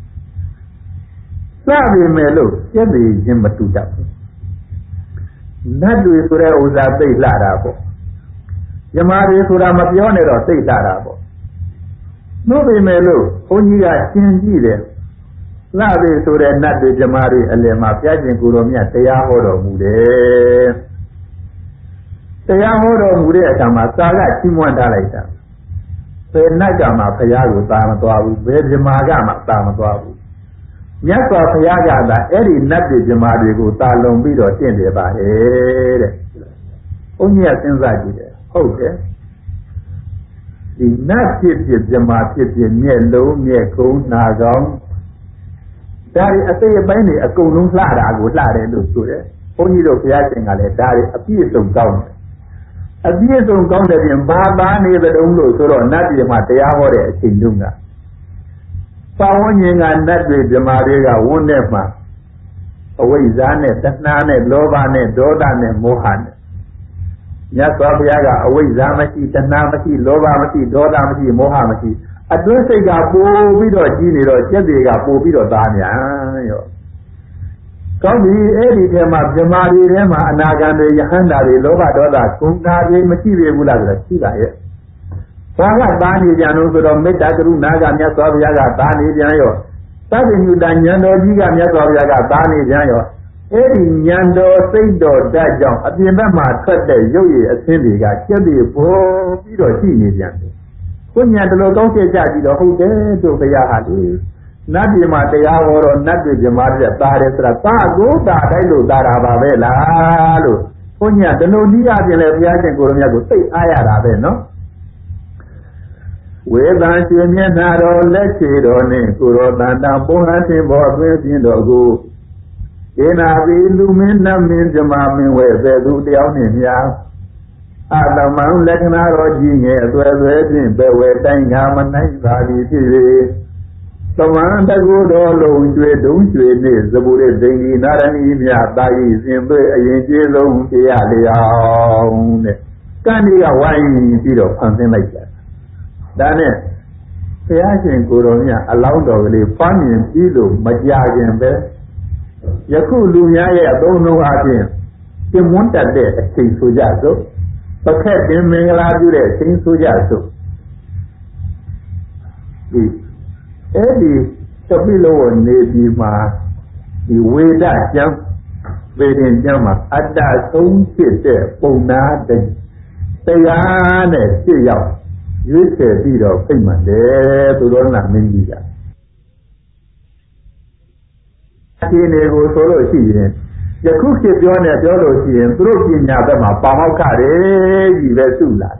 Savi Melo, Yabby Jimbatuta. Not do it for a Uza Larabo. Yamari Suramapione or Say Larabo. No, Melo, only I can see them. Lavi so that not the Jamari Alema Piajin Kuromia, Tayahoro Mude. Tayahoro Mude Tamasaga, Timwanda later. Say Nagama Payagu Tamatuabu, Bedjamagama Tamatuabu. Yaka Payaga, Eddie Nati Jamari go Talon Bido Tende by head. Only a Senzaki there. Okay. The Nati Jamati near low, near cold, Nagam. Dari a say a bany a conum lara would lie and do it. Only look yachting a dari a piece of gown. A piece of gown that in Baba near the Dolo, so not the Matea or a Kindunga. Founding and not with the Maria Wunderma. Away Zane, Tatnane, Lovane, Dodane, Mohan. Yasabiaga, away Zamaki, Tanamaki, Lovamaki, Dodamaki, Mohamaki. I don't say got poor widow, Gini, or Chevy got poor widow, Dania. Come here, Eddie, Tema, Jamari, Rema, Nagande, Yahandari, Lova, Doda, Kumtari, Material, Bulaga, Siva. Saga, Dani, Jano, Metakaru, Naga, Yasaviaga, Dani, Jano. Starting you Danyando, Giga, Yasaviaga, Dani, Jano. Eddie, Yando, Sado, Dajon, at the end of my third day, Yogi, a Cindy, Chevy, poor widow, Gini, Jano. When you had the local judge, the whole day to the Yahadi, not the Matea or not the Maria Paris Rapago, that I do that Abavela. When you had the no Nia de Leviat and Gurumia, say, I have no. Where I see me not all let it on it, Kuro, and down Bohatim or Virgin Dogo. In a illumina means the mammy where they do the Onia. The Mount Legnaro Genius was waiting, but we're dying Yaman Badi T V. So, one that would all own to a don't you miss the Buddha thing, not an India, by Zimbe, a Yellow Pialion. Candy a wine, something like that. Then, the Asian Coronia allowed of the funny and Ido, Majiagan, ယခုလူများရဲ့အသုံးအနှုန်းအပြင်သင်မွန်းတတ်တဲ့အချိန်ဆိုကြစို့ပခက်တင်မင်္ဂလာပြုတဲ့အချိန်ဆိုကြစို့ဒီအဲ့ဒီတပိလောနေပြီးမှာဒီဝေဒကျမ်းဝေဒင်ကျမ်းမှာအတ္တဆုံးဖြစ်တဲ့ပုံနာတရားနဲ့ပြည့်ရောက်ရွေးချယ်ပြီးတော့ဖိတ်မှန်တယ်သူတော်နာမင်းကြီးကဒီနေကိုဆိုလို့ရှိရင်ယခုခေတ်ပြောနေပြောလို့ရှိရင်သူတို့ပညာဘက်မှာပါမောက္ခတယ်ကြီးပဲစုလာ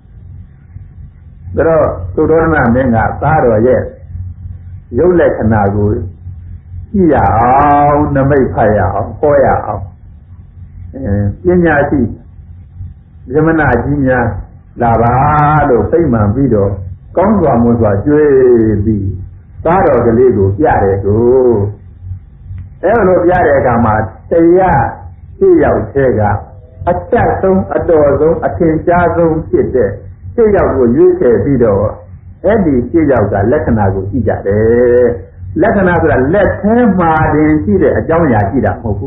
တယ်ဒါတော့သူတော်နာမင်းကသားတော်ရဲ့ရုပ်လက္ခဏာကိုကြည့်ရအောင်နမိတ်ဖတ်ရအောင်ဟောရအောင်အဲပညာရှိယမနာကြီးများလာပါလို့စိတ်မှန်ပြီးတော့ကောင်းစွာမွန်စွာကြွေးပြီးသားတော်ကလေးကိုပြတယ်ကိုအဲလိုပြတဲ့အခါမှာတရားပြည့်ရောက်တဲ့ကအတက်ဆုံးအတော်ဆုံးအထင်ရှားဆုံးဖြစ်တဲ့ပြည့်ရောက်ကိုရွေးချယ်ပြီးတော့အဲ့ဒီပြည့်ရောက်ကလက္ခဏာကိုကြည့်ကြတယ်လက္ခဏာဆိုတာလက်ထဲမှာတင်ရှိတဲ့အကြောင်းအရာကြည့်တာမဟုတ်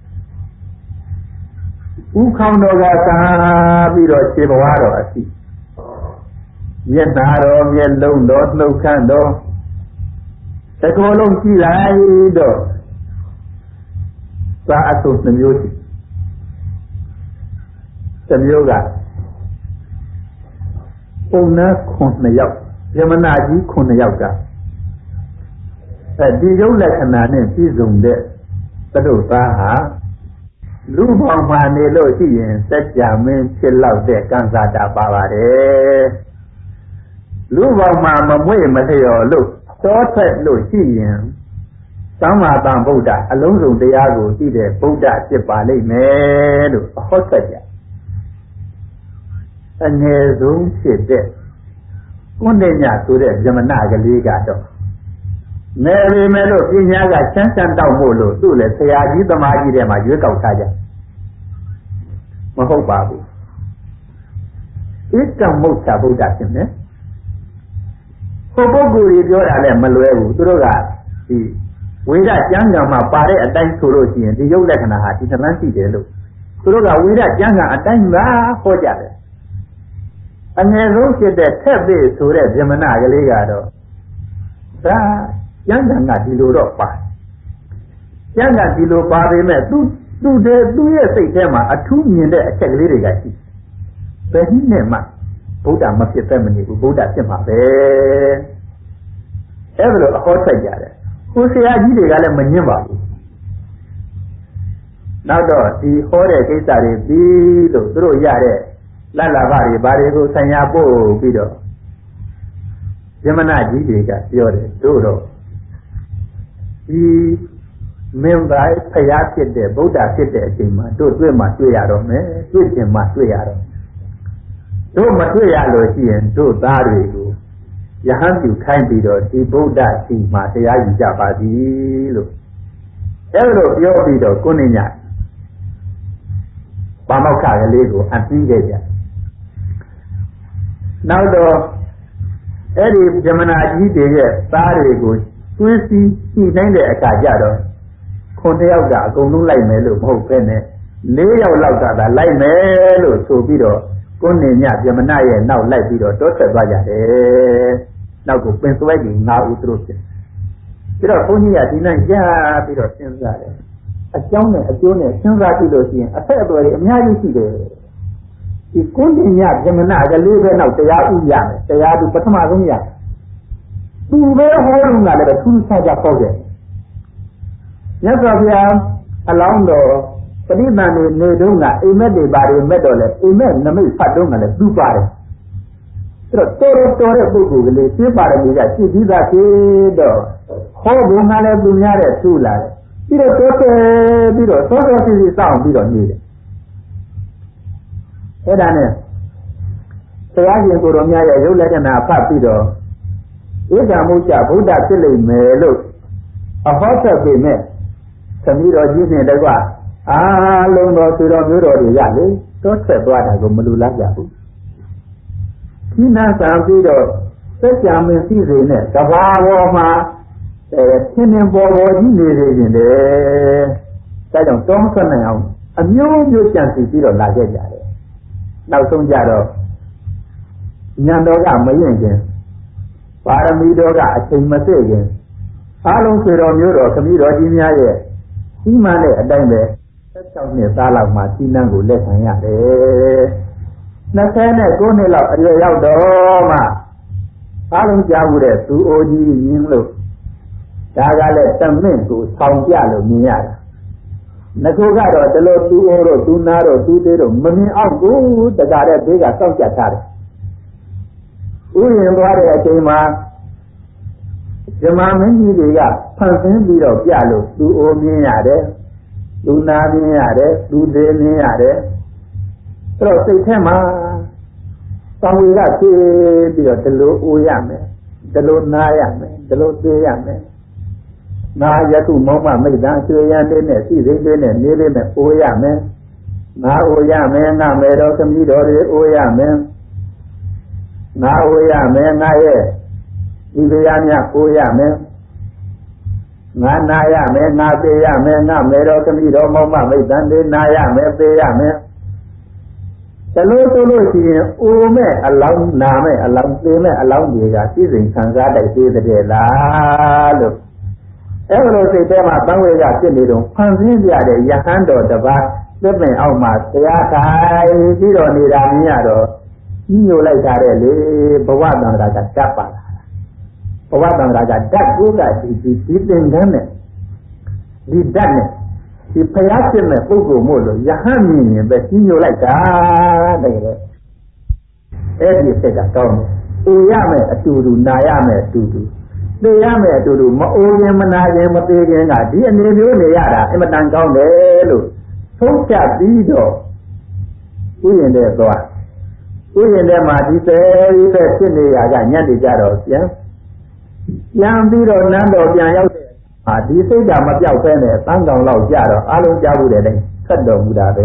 ဘူးဥခေါင်းတော်ကသာပြီးတော့ခြေဘဝတော်အစီမျက်နာတော်မျက်လုံးတော်နှုတ်ခမ်းတော်တကောလုံးကြည့်လိုက်တော့သာအဆုနှမျိုးရှိတစ်မျိုးကပုံနာခုနှစ်ယောက်ယမနာကြီးခုနှစ်ယောက်ကအဲဒီရုပ်လက္ခဏာနဲ့ပြည့်စုံတဲ့သတုသားဟာလူပေါင်းမှနေလို့ရှိရင်စัจ जा မင်းဖြစ်လောက်တဲ့ကံစားတာပါပါတယ်လူပေါင်းမှမမွေ့မလျော်လို့သောထွက်လို့ရှိရင်သမ္မာသမ္ဗုဒ္ဓအလုံးစုံတရားကိုသိတဲ့ဗုဒ္ဓဖြစ်ပါလိမ့်မယ်လို့ဟောဆက်ကြအငယ်ဆုံးဖြစ်တဲ့ကုဏ္ဏညဆိုတဲ့ဇမနကလေးကတော့နေပေမဲ့လို့ပညာကချမ်းချမ်းတောက်ဖို့လို့သူ့လေဆရာကြီးသမားကြီးတဲ့မှာရွေးကောက်ထားကြမဟုတ်ပါဘူးဧကမုတ်တာဗုဒ္ဓဖြစ်မယ်ဟိုပုဂ္ဂိုလ်ကြီးပြောတာလည်းမလွဲဘူးသူတို့ကဒီဝိဒကျမ်းဂန်မှာပါတဲ့အတိုင်းဆိုလို့ရှိရင်ဒီရုပ်လက္ခဏာဟာဒီသဏ္ဍာန်ရှိတယ်လို့သူတို့ကဝိဒကျမ်းဂန်အတိုင်းသာဟောကြတယ်အငယ်ဆုံးဖြစ်တဲ့ထက်ပေဆိုတဲ့ဇမနကလေးကတော့ဒါကျမ်းဂန်ကဒီလိုတော့ပါကျမ်းဂန်ဒီလိုပါပေမဲ့သူသူတည်းသူ့ရဲ့စိတ်ထဲမှာအထူးမြင်တဲ့အချက်ကလေးတွေကရှိဘယ်နည်းနဲ့မှဗုဒ္ဓမဖြစ်သက်မနေဘူးဗုဒ္ဓဖြစ်မှာပဲအဲ့ဒါလိုအဟောဆက်ကြတယ်ဟိုဆရာကြီးတွေကလည်းမငင်းပါဘူးနောက်တော့ဒီဟောတဲ့ကိစ္စတွေပြီးလို့သူတို့ရတဲ့လတ်လာပါတွေဘာတွေကိုဆံရပို့ပြီးတော့ယမနာကြီးတွေကပြောတယ်တို့တော့ဒီမင်းသားဖျားဖြစ်တဲ့ဗုဒ္ဓဖြစ်တဲ့အချိန်မှာတို့တွေ့မှတွေ့ရတော့မယ်တွေ့ချင်မှတွေ့ရတော့တို့မတွေ့ရလို့ရှိရင်တို့သားတွေကိုယဟန်ပြုခိုင်းပြီးတော့ဒီဗုဒ္ဓရှိမှတရားယူကြပါသည်လို့အဲလိုပြောပြီးတော့ကိုနေညဘာမောက္ခကလေးကိုအသိခဲ့ကြနောက်တော့အဲ့ဒီဇမနာကြီးတွေရဲ့သားတွေကိုသွေးစီးညှိနှိုင်းတဲ့အခါကျတော့ခုနှစ်ယောက်ကအကုန်လုံးလိုက်မယ်လို့မဟုတ်ပဲနဲ့လေးယောက်လောက်ကသာလိုက်မယ်လို့ဆိုပြီးတော့ကိုနေညဇမနာရဲ့နောက်လိုက်ပြီးတော့တောဆက်သွားကြတယ်နောက်ကိုပင်စွဲကြီးငါးဦးသူတို့ဖြစ်ပြီးတော့ဘုန်းကြီးကဒီနေ့ကြားပြီးတော့စဉ်းစားတယ်အကြောင်းနဲ့အကျိုးနဲ့စဉ်းစားကြည့်လို့ရှိရင်အဆက်အသွယ်တွေအများကြီးရှိတယ်ဒီကုဏ္ဏညဇမနာကလေးပဲနောက်တရားဥရမယ်တရားသူပထမဆုံးရသူပဲဟောတော့ကလည်းထူးခြားကြပေါ့တယ်မြတ်စွာဘုရားအလောင်းတော်ပဋိသန္ဓေနေတုန်းကအိမ်မက်တွေဘာတွေမက်တော့လဲအိမ်မက်နမိတ်ဖတ်တုန်းကလည်းသူပါတယ်အဲ့တော့တော်တော်တဲ့ပုဂ္ဂိုလ်ကလေးသိပါတယ်ကြီးကရှိပြီးသားဖြစ်တော့ဟောဘုံကလည်းသူများတဲ့ထူလာတယ်ပြီးတော့တော်တယ်ပြီးတော့သောတော်စီစီစောင့်ပြီးတော့နေတယ်အဲ့ဒါနဲ့ဘုရားရှင်ကိုယ်တော်မြတ်ရဲ့ရုပ်လက္ခဏာဖတ်ပြီးတော့ဧကမုတ်ချဗုဒ္ဓဖြစ်လိမ့်မယ်လို့အဟောဆက်ပေမဲ့သမီးတော်ကြီးနဲ့တကွအားလုံးတော်သူတော်မျိုးတော်တွေရလေတောဆက်သွားတာကိုမလူလားကြဘူးခိနာဆံပြီးတော့စัจ जा မင်းစီစဉ်နဲ့တဘာဝမှာ天天播播一年的人的，这种装出来后，啊，မျိုးမျိုး相似ပြီးတော့လာခဲ့ကြတယ်။နောက်ဆုံးကြတော့ဉာဏ်တော်ကမရင်ခင်ပါရမီတော်ကအချိန်မသိခင်အားလုံးဆွေတော်မျိုးတော်ခမည်းတော်ကြီးများရဲ့ဒီမှနဲ့အတိုင်းပဲဆက်၆နှစ်သားလောက်မှစီနန်းကိုလက်ခံရတယ်။၂၉နှစ်လောက်အရွယ်ရောက်တော့မှအားလုံးကြားမှုတဲ့သူအိုကြီးရင်းလို့ဒါကလည်းတမင့်ကိုဆောင်ပြလို့မြင်ရတာငါတို့ကတော့ဒီလိုသူအိုတို့သူနာတို့သူသေးတို့မမြင်အောင်ကိုတကားတဲ့ဘေးကစောင့်ကြထားတယ်ဥယျာဉ်သွားတဲ့အချိန်မှာဇမမင်းကြီးတွေကဖန်ဆင်းပြီးတော့ပြလို့သူအိုမြင်ရတယ်သူနာမြင်ရတယ်သူသေးမြင်ရတယ်အဲ့တော့စိတ်ထဲမှာသံဝေကပြေးပြီးတော့ဒီလိုအိုရမယ်ဒီလိုနာရမယ်ဒီလိုသေးရမယ်နာယခုမောမမိတ်တန်ရွှေရန်လေးနဲ့စီစိတ်လေးနဲ့နေလေးနဲ့အိုရမယ်ငါအိုရမယ်ငါမယ်တော်သမီးတော်တွေအိုရမယ်ငါအိုရမယ်ငါရဲ့ဒီဗျာများအိုရမယ်ငါနာရမယ်ငါသေးရမယ်ငါမယ်တော်သမီးတော်မောမမိတ်တန်တွေနာရမယ်သေးရမယ်တလို့ဆိုလို့ရှိရင်အိုမဲ့အလောင်းနာမဲ့အလောင်းသေးမဲ့အလောင်းတွေကစီစဉ်ခံစားတိုက်သေးတဲ့လားလို့အဲ့လိုစိတ်ထဲမှာတန်ဝေကဖြစ်နေတော့ဖန်ဆင်းပြတဲ့ယဟန်တော်တစ်ပါးသစ်ပင်အောက်မှာတရားထိုင်ပြီးတော့နေတာမြင်ရတော့ညှို့လိုက်တာတဲ့လေဘဝတန်ခါကတတ်ပါလားဘဝတန်ခါကဓာတ်ကိုကဒီဒီဒီသင်္ကန်းနဲ့ဒီဓာတ်နဲ့ဒီဖျားဖြစ်မဲ့ပုဂ္ဂိုလ်မို့လို့ယဟန်မြင်ရင်ပဲညှို့လိုက်တာတဲ့လေအဲ့ဒီစိတ်ကကောင်းတယ်။အိုရမယ်အတူတူနာရမယ်အတူတူသိရမယ်အတူတူမအိုရင်မနာရင်မသေးခင်ကဒီအနေမျိုးနေရတာအင်မတန်ကောင်းတယ်လို့သုံးဖြတ်ပြီးတော့ဥယျာဉ်တဲ့သွားဥယျာဉ်ထဲမှာဒီစေရီပဲဖြစ်နေရကညက်တကြတော့ပြန်ပြန်ပြီးတော့နန်းတော်ပြန်ရောက်တဲ့အာဒီစိတ်ဓာတ်မပြောက်ဖဲနဲ့တန်းကောင်လောက်ကြတော့အလုံးကြားဘူးတဲ့တိုင်းဆက်တော်မူတာပဲ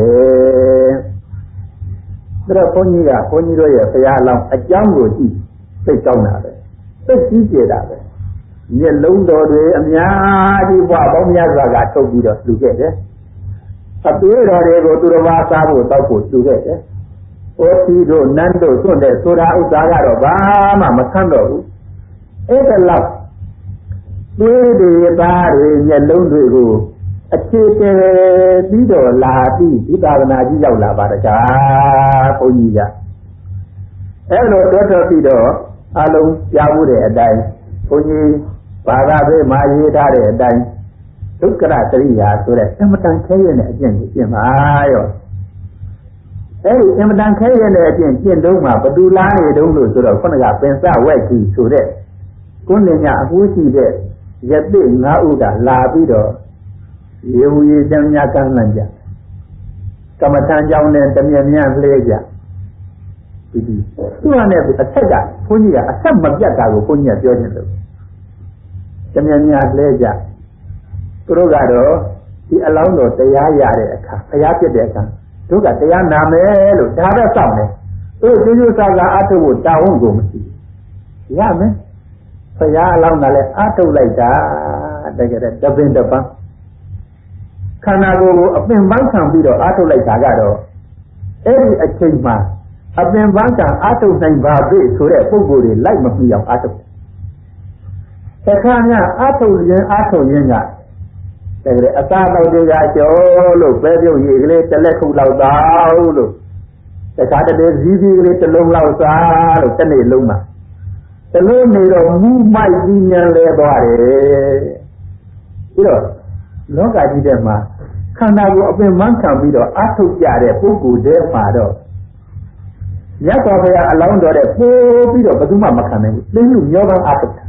ဒါတော့ဘုန်းကြီးကဘုန်းကြီးတို့ရဲ့ဘုရားအလောင်းအကြောင်းကိုကြည့်စိတ်ကောင်းတာပဲစိတ်ကြီးကျယ်တာပဲမျက်လုံးတော်တွေအများကြီးဘွားပေါင်းများစွာကထုတ်ပြီးတော့လှူခဲ့တယ်အသေးတော်တွေကိုသူတော်ဘာစားဖို့တောက်ဖို့လှူခဲ့တယ်ဩစီတို့နန်းတို့သွန့်တဲ့ဆိုတာဥစ္စာကတော့ဘာမှမဆန်းတော့ဘူးအဲ့ဒါလောက်သွေးတွေသားတွေမျက်လုံးတွေကိုအခြေတည်ပြီးတော့လာပြီးဒီသာသနာကြီးရောက်လာပါတကားဘုန်းကြီးကအဲ့လိုတော်တော်ပြီးတော့အလုံးကြားမှုတဲ့အတိုင်းဘုန်းကြီးဘာသာပေးမှာရေးထားတဲ့အတိုင်းဒုက္ခရတရိယာဆိုတဲ့အမတန်ခဲရတဲ့အကျင့်ကိုကျင့်ပါရောအဲ့ဒီအမတန်ခဲရတဲ့အကျင့်ကျင့်တုံးမှာဘသူလားနေတုံးလို့ဆိုတော့ခုနကပင်စဝက်ကြီးဆိုတဲ့ကိုယ်နဲ့ညအကူရှိတဲ့ရတိငါးဥကလာပြီးတော့ရေဝရေတမ်းများကမ်းလှမ်းကြကမ္မထံကြောင်းနဲ့တမြင်များလှဲကြဒီဒီသူကလည်းအဆက်ကဘုန်းကြီးကအဆက်မပြတ်တာကိုဘုန်းကြီးကပြောနေတယ်တမြင်များလှဲကြသူတို့ကတော့ဒီအလောင်းတော်တရားရတဲ့အခါဘုရားဖြစ်တဲ့အခါတို့ကတရားနာမယ်လို့ဒါပဲစောင့်တယ်သူ့ကျိုးကျိုးစားစားအထုပ်ကိုတာဝန်ကိုမရှိရမယ်ဘုရားအလောင်းကလည်းအထုပ်လိုက်တာတကယ်တပင်တပန်းခန္ဓာကိုယ်ကိုအပင်ပန်းခံပြီးတော့အထုပ်လိုက်တာကတော့အဲ့ဒီအချိန်မှာအပင်ပန်းခံအထုပ်နိုင်ပါပြီဆိုတဲ့ပုဂ္ဂိုလ်တွေလိုက်မပြီးအောင်အထုပ်တခါများအထုပ်ရင်အထုပ်ရင်ကတကယ်အသာတော်တွေကကျော်လို့ပဲပြုတ်ရည်ကလေးတစ်လက်ခုလောက်တောက်လို့တခါတည်းဇီးဇီးကလေးတစ်လုံးလောက်စားလို့တစ်နေ့လုံးမှာတလုံးနေတော့မူးမိုက်ပြီးညံလဲသွားတယ်ပြီးတော့လောကကြီးထဲမှာခန္ဓာကိုယ်အပင်ပန်းခံပြီးတော့အထုတ်ကြတဲ့ပုဂ္ဂိုလ်တွေမှာတော့မြတ်စွာဘုရားအလောင်းတော်တဲ့ပိုးပြီးတော့ဘယ်သူမှမခံနိုင်ဘူးသိလူမျောပန်းအထုတ်တာ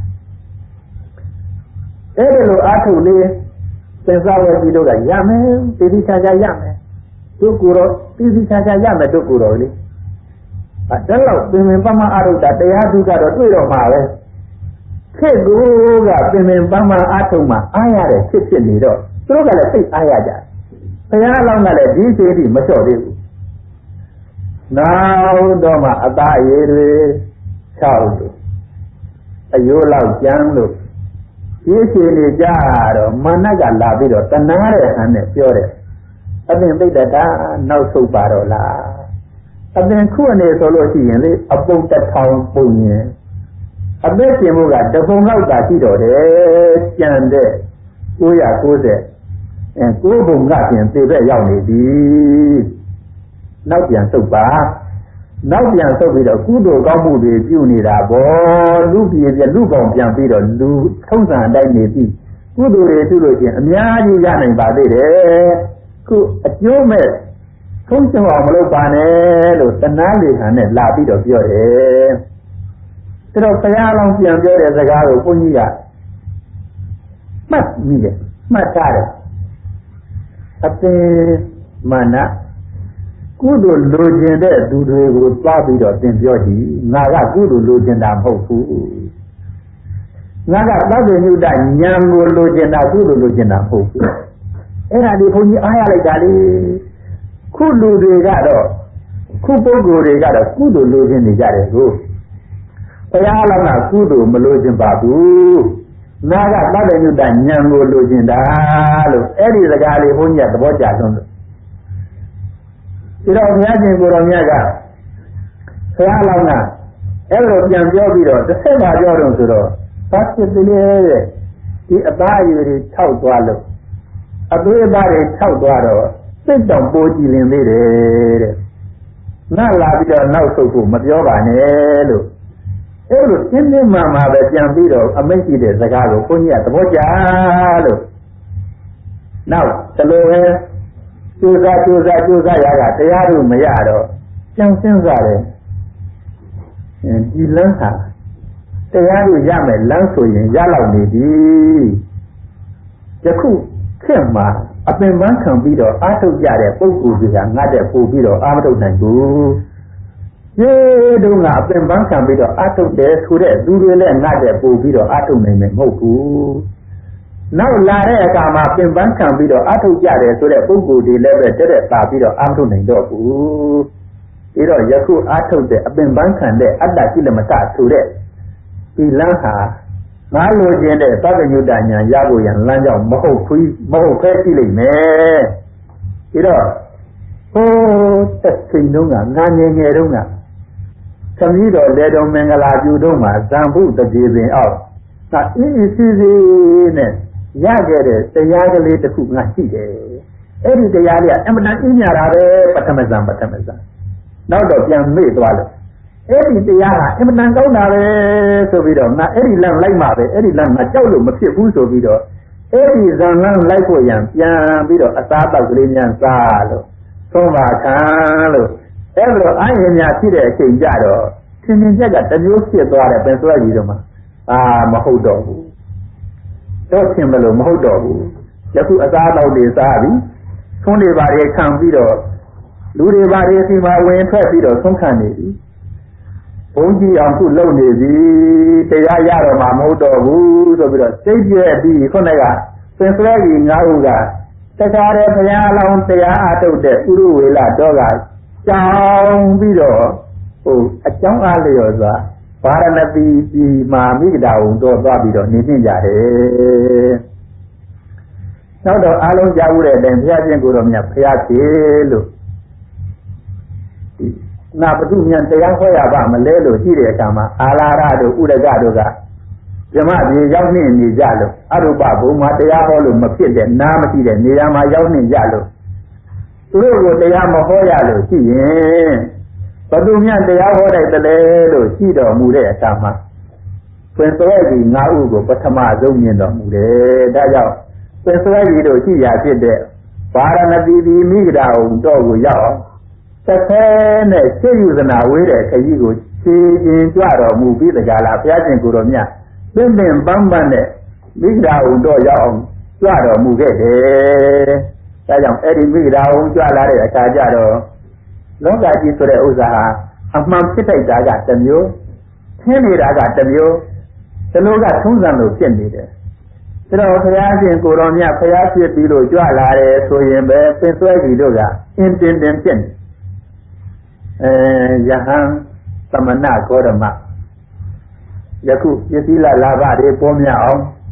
အဲ့ဒီလိုအထုတ်လေးသင်္သာဝတိတို့ကရမယ်တိတိကျကျရမယ်တို့ကိုယ်တော့တိတိကျကျရမယ်တို့ကိုယ်တော်လေအဲ့ဒါတော့ပင်ပင်ပန်းပန်းအထုတ်တာတရားသူကတော့တွေ့တော့မှာပဲခေတ်ကိုကပင်ပင်ပန်းပန်းအထုတ်မှာအားရတဲ့ဖြစ်ဖြစ်နေတော့သူတို့ကလည်းသိအားရကြတယ်ဘုရားအလောင်းကလည်းဒီစေတိမလျှော့သေးဘူးနောက်တော့မှအသားရည်တွေ၆လို့အယိုးလောက်ကျန်းလို့ဒီရေးချင်နေကြတော့မာနကလာပြီးတော့တဏှာတဲ့ဟန်နဲ့ပြောတယ်အပင်ပိဋကတာနောက်ဆုတ်ပါတော့လားအပင်ခုအနေဆိုလို့ရှိရင်လေအပုံတစ်ထောင်ပုံရင်အသက်ရှင်မှုကတပုံလောက်ကရှိတော့တယ်ကျန်တဲ့ကိုးရာကိုးဆယ်အဲကိုးပုံကပြင်သေဘက်ရောက်နေပြီနောက်ပြန်ဆုတ်ပါနောက်ပြန်ဆုတ်ပြီးတော့ကုသိုလ်ကောင်းမှုတွေပြုနေတာပေါ့လူပြည်ပြလူပေါင်းပြန်ပြီးတော့လူထုံးစံအတိုင်းနေပြီကုသိုလ်တွေပြုလို့ချင်းအများကြီးရနိုင်ပါသေးတယ်ခုအကျိုးမဲ့ထုံးစံအောင်မလုပ်ပါနဲ့လို့တဏှာလေဟန်နဲ့လာပြီးတော့ပြောတယ်ဒါတော့ဘုရားလောင်းပြန်ပြောတဲ့စကားကိုဘုန်းကြီးကမှတ်မိတယ်မှတ်ထားတယ်အပင်မာနကုသိုလ်လိုချင်တဲ့သူတွေကိုသွားပြီးတော့သင်ပြောကြည့်ငါကကုသိုလ်လိုချင်တာမဟုတ်ဘူးငါကသဗ္ဗညုတဉာဏ်ကိုလိုချင်တာကုသိုလ်လိုချင်တာမဟုတ်ဘူးအဲ့ဒါဒီဘုန်းကြီးအားရလိုက်တာလေခုလူတွေကတော့ခုပုဂ္ဂိုလ်တွေကတော့ကုသိုလ်လိုချင်နေကြတယ်ကိုဘုရားလောကကုသိုလ်မလိုချင်ပါဘူးငါကသဗ္ဗညုတဉာဏ်ကိုလိုချင်တာလို့အဲ့ဒီစကားလေးဘုန်းကြီးကသဘောကျဆုံးလို့ဒီတော့ဘုရားရှင်ကိုယ်တော်မြတ်ကဘုရားလောကအဲ့လိုပြန်ပြောပြီးတော့တစ်ဆက်ပါပြောတော့ဆိုတော့ဘာဖြစ်တယ်လဲတဲ့ဒီအသားအရည်တွေထောက်သွားလို့အသွေးအသားတွေထောက်သွားတော့စိတ်တောင်ပိုးကြည်လင်သေးတယ်တဲ့ငါလာပြီးတော့နောက်ဆုတ်ဖို့မပြောပါနဲ့လို့အဲ့လိုရှင်းရှင်းမှန်မှပဲပြန်ပြီးတော့အမိတ်ရှိတဲ့စကားကိုဘုန်းကြီးကသဘောကျလို့နောက်တလို့ပဲကျိုးစားကျိုးစားကျိုးစားရတာတရားတို့မရတော့ကြံစင်းစားတယ်ဒီလမ်းဟာတရားတို့ရမယ်လမ်းဆိုရင်ရလောက်နေပြီယခုခေတ်မှာအပင်ပန်းခံပြီးတော့အာထုတ်ကြတဲ့ပုဂ္ဂိုလ်တွေကငတ်တဲ့ပို့ပြီးတော့အာမထုတ်နိုင်ဘူးဒီတို့ကအပင်ပန်းခံပြီးတော့အာထုတ်တယ်ဆိုတဲ့သူတွေလည်းငတ်တဲ့ပို့ပြီးတော့အာထုတ်နိုင်မယ်မဟုတ်ဘူးနောက်လာတဲ့အခါမှာပင်ပန်းခံပြီးတော့အာထုတ်ကြတယ်ဆိုတဲ့ပုဂ္ဂိုလ်တွေလည်းပဲတဲ့တဲ့ပါပြီးတော့အာမထုတ်နိုင်တော့ဘူးဒီတော့ယခုအာထုတ်တဲ့အပင်ပန်းခံတဲ့အတ္တကိလမတဆိုတဲ့ဒီလမ်းဟာငါလိုချင်တဲ့သဗ္ဗညုတဉာဏ်ရဖို့ရန်လမ်းကြောင်းမဟုတ်ဘူးမဟုတ်ဖဲရှိလိမ့်မယ်ဒီတော့ဟိုတက်စိန်တုံးကငါငယ်ငယ်တုံးကသမီးတော်လေတော်မင်္ဂလာပြုတုံးမှာဇံဘုတပြေပင်အောက်သာအင်းအစီစီနဲ့ရခဲ့တဲ့တရားကလေးတစ်ခုငါရှိတယ်အဲ့ဒီတရားလေးကအမှန်တန်အင်းညာတာပဲပထမဇံပထမဇံနောက်တော့ပြန်မေ့သွားလို့အဲ့ဒီတရားကအမှန်တန်ကောင်းတာပဲဆိုပြီးတော့ငါအဲ့ဒီလမ်းလိုက်မှာပဲအဲ့ဒီလမ်းငါကြောက်လို့မဖြစ်ဘူးဆိုပြီးတော့အဲ့ဒီဇံလမ်းလိုက်ဖို့ရန်ပြန်ပြီးတော့အသားတောက်ကလေးများစားလို့သုံးပါခံလို့အဲ့လိုအာရုံများဖြစ်တဲ့အချိန်ကြတော့သင်္င်ချက်ကတမျိုးဖြစ်သွားတယ်ပဲဆိုရည်တော့မှအာမဟုတ်တော့ဘူးတော့သင်မလို့မဟုတ်တော့ဘူးယခုအသားတောက်တွေစားပြီးသွန်းတွေပါတွေခံပြီးတော့လူတွေပါတွေစီမှာဝင်ထွက်ပြီးတော့သုံးခံနေပြီဘုန်းကြီးအောင်ခုလုံနေပြီတရားရတော့မှမဟုတ်တော့ဘူးဆိုပြီးတော့စိတ်ပြည့်ပြီးခုနကသင်္ဆွဲကြီးငါးခုကတခါတည်းဘုရားလောင်းတရားအားထုတ်တဲ့ဥရဝေလတော့ကကြောင်းပြီးတော့ဟိုအကြောင်းအားလျော်စွာဗာရဏသီပြည်မှာမိဂဒာဝံတော့သွားပြီးတော့နေနေကြတယ်နောက်တော့အားလုံးကြားမှုတဲ့အတိုင်းဘုရားရှင်ကိုယ်တော်မြတ်ဘုရားရှင်လို့ငါဘုသူမြန်တရားဟောရပါမလဲလို့ရှိတဲ့အခါမှာအာလာရတို့ဥရကတို့ကဇမပြေရောက်နေနေကြလို့အရုပဘုံမှာတရားဟောလို့မဖြစ်တဲ့နားမရှိတဲ့နေရာမှာရောက်နေကြလို့သူတို့ကိုတရားမဟောရလို့ရှိရင်ဘုသူမြန်တရားဟောတဲ့တလဲလို့ရှိတော်မူတဲ့အခါမှာပင်စွဲကြီးငါးဥကိုပထမဆုံးမြင်တော်မူတယ်ဒါကြောင့်ပင်စွဲကြီးတို့ရှိရာဖြစ်တဲ့ဗာရဏသီပြည်မိဂဒာဝံတော့ကိုရောက်အောင်သက်ခဲနဲ့ရှေးယူဇနာဝေးတဲ့ခကြီးကိုခြေချင်းကြွတော်မူပြီးတကြလားဘုရားရှင်ကိုယ်တော်မြတ်ပြင်းပြင်းပန်းပန်းနဲ့မိဂဒာဝံတော့ရောက်အောင်ကြွတော်မူခဲ့တယ်။ဒါကြောင့်အဲ့ဒီမိဂဒာဝံကြွလာတဲ့အခါကျတော့လောကကြီးဆိုတဲ့ဥစ္စာဟာအမှန်ဖြစ်ထိုက်တာကတစ်မျိုးသင်နေတာကတစ်မျိုးဒီလိုကထုံးစံလို့ဖြစ်နေတယ်။ဒါတော့ဘုရားရှင်ကိုယ်တော်မြတ်ဘုရားဖြစ်ပြီးလို့ကြွလာတယ်ဆိုရင်ပဲပင်စွဲကြီးတို့ကအင်းတင်တင်ဖြစ်နေအဲယဟန်သမဏဂေါရမယခုပစ္စည်းလာလာဘတွေပေါ်များအောင်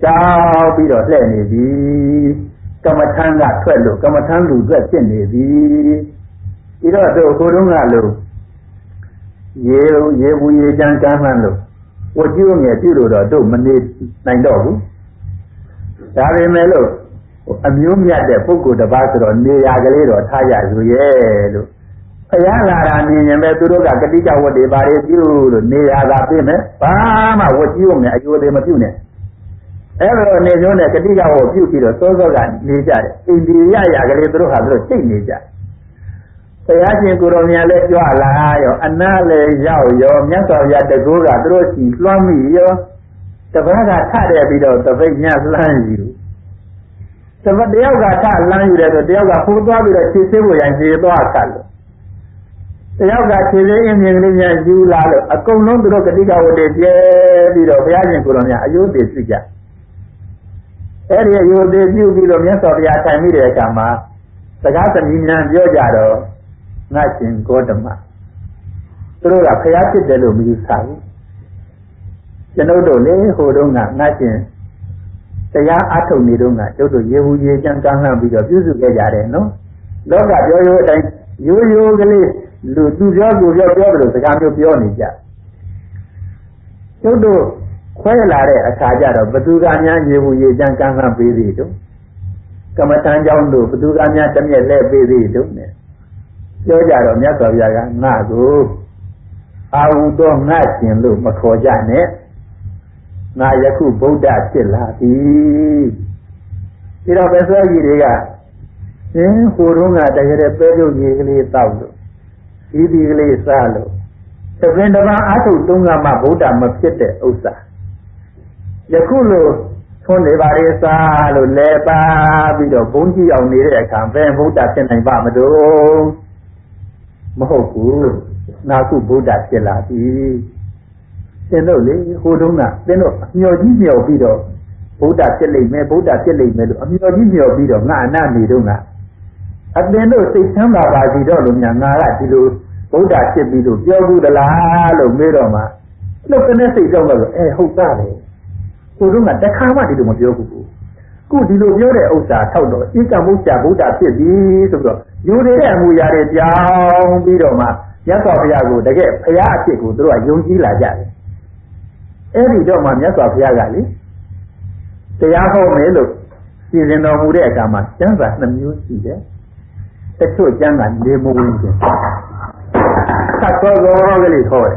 ကြောက်ပြီးတော့လှည့်နေပြီကမ္မထမ်းကထွက်လို့ကမ္မထမ်းလူအတွက်ဖြစ်နေပြီဒီတော့တို့ကိုယ်တုန်းကလို့ရေရေဘူးရေချမ်းကမ်းမှန်းလို့ဝတ်ကျိုးငယ်ပြုလို့တော့တို့မနေနိုင်တော့ဘူးဒါပေမဲ့လို့အမျိုးမြတ်တဲ့ပုဂ္ဂိုလ်တစ်ပါးဆိုတော့နေရာကလေးတော့ထားရယူရဲ့လို့ဖယားလာတာမြင်ရင်ပဲသူတို့ကကတိကဝတ်တွေပါလေပြုလို့နေရာသာပြင်မယ်ဘာမှဝတ်ကျိုးငယ်အယိုသေးမပြုနဲ့အဲ့လိုနေမျိုးနဲ့ကတိကဝတ်ပြုပြီးတော့စောစောကနေကြတယ်အိန္ဒိယရာကလေးသူတို့ဟာသူတို့စိတ်နေကြဘုရားရှင်ကိုရောမြတ်လည်းကြွလာရောအနာလည်းရောက်ရောမြတ်စွာဘုရားတကူကသူတို့စီလွှမ်းမိရောတပည့်ကထတဲ့ပြီးတော့တပိတ်ညလှမ်းယူတပည့်တယောက်ကထလှမ်းယူတယ်ဆိုတယောက်ကဖိုးသွားပြီးတော့ခြေဆေးဖို့ရန်ခြေသွားခတ်လို့တယောက်ကခြေဆေးအင်းမြင်ကလေးများယူလာလို့အကုန်လုံးသူတို့ကတိကဝတ်တွေပြဲပြီးတော့ဘုရားရှင်ကိုရောမြတ်အယုဒ္ဓေပြုကြအဲ့ဒီအယုဒ္ဓေပြုပြီးတော့မြတ်စွာဘုရားထိုင်မိတဲ့အခါမှာစကားသမီးများပြောကြတော့ငါရှင်ဂေါတမသူတို့ကဖျားဖြစ်တယ်လို့မယူဆဘူးကျွန်ုပ်တို့လေဟိုတုန်းကငါရှင်တရားအထုတ်နေတုန်းကကျုပ်တို့ရေဘူးရေချမ်းကမ်းလှမ်းပြီးတော့ပြုစုခဲ့ကြတယ်နော်လောကပြောရိုးအတိုင်းရိုးရိုးကလေးလူသူပြောသူပြောပြောတယ်လို့စကားမျိုးပြောနေကြကျုပ်တို့ခွဲလာတဲ့အခါကျတော့ဘသူကများရေဘူးရေချမ်းကမ်းလှမ်းပေးသေးတုန်းကမ္မထမ်းကျောင်းတို့ဘသူကများတမျက်လဲပေးသေးတုန်းနဲ့ပြောကြတော့မြတ်စွာဘုရားကငါ့ကိုအာဟုသောငါရှင်လို့မခေါ်ကြနဲ့ငါယခုဗုဒ္ဓဖြစ်လာပြီပြီးတော့ပဲဆွဲကြီးတွေကသင်ဟိုတုန်းကတကယ်ပဲပြုတ်ကြီးကလေးတောက်လို့ဒီဒီကလေးစားလို့သခင်တပါးအာထုတုံးကမှဗုဒ္ဓမဖြစ်တဲ့ဥစ္စာယခုလိုသွန်းနေပါလေစားလို့လဲပါပြီးတော့ဘုန်းကြီးအောင်နေတဲ့အခါဘယ်ဗုဒ္ဓဖြစ်နိုင်ပါမလို့မဟုတ်ဘူးနာခုဗုဒ္ဓဖြစ်လာပြီသင်တို့လေဟိုတုန်းကသင်တို့အမျှော်ကြီးမျှော်ပြီးတော့ဗုဒ္ဓဖြစ်လိမ့်မယ်ဗုဒ္ဓဖြစ်လိမ့်မယ်လို့အမျှော်ကြီးမျှော်ပြီးတော့ငါအနတ်နေတုန်းကအသင်တို့စိတ်ချမ်းသာပါစီတော့လို့များငါကဒီလိုဗုဒ္ဓဖြစ်ပြီးလို့ပြောဘူးသလားလို့မေးတော့မှလှုပ်တဲ့စိတ်ကြောင့်တော့အဲဟုတ်သားတယ်ဟိုတုန်းကတခါမှဒီလိုမပြောဘူးခုဒီလိုပြောတဲ့ဥစ္စာထောက်တော့ဧကမုစ္ဆဗုဒ္ဓဖြစ်ပြီဆိုတော့ယူနေတဲ့အမူအရာတွေပြောင်းပြီးတော့မှမြတ်စွာဘုရားကိုတကယ်ဘုရားအဖြစ်ကိုသူတို့ကယုံကြည်လာကြတယ်အဲ့ဒီတော့မှမြတ်စွာဘုရားကလေတရားဟောမယ်လို့စီစဉ်တော်မူတဲ့အခါမှာကျမ်းစာနှမျိုးရှိတယ်တချို့ကျမ်းကနေမဝင်ခြင်းသတ်တော်တော်ကလေးဟောတယ်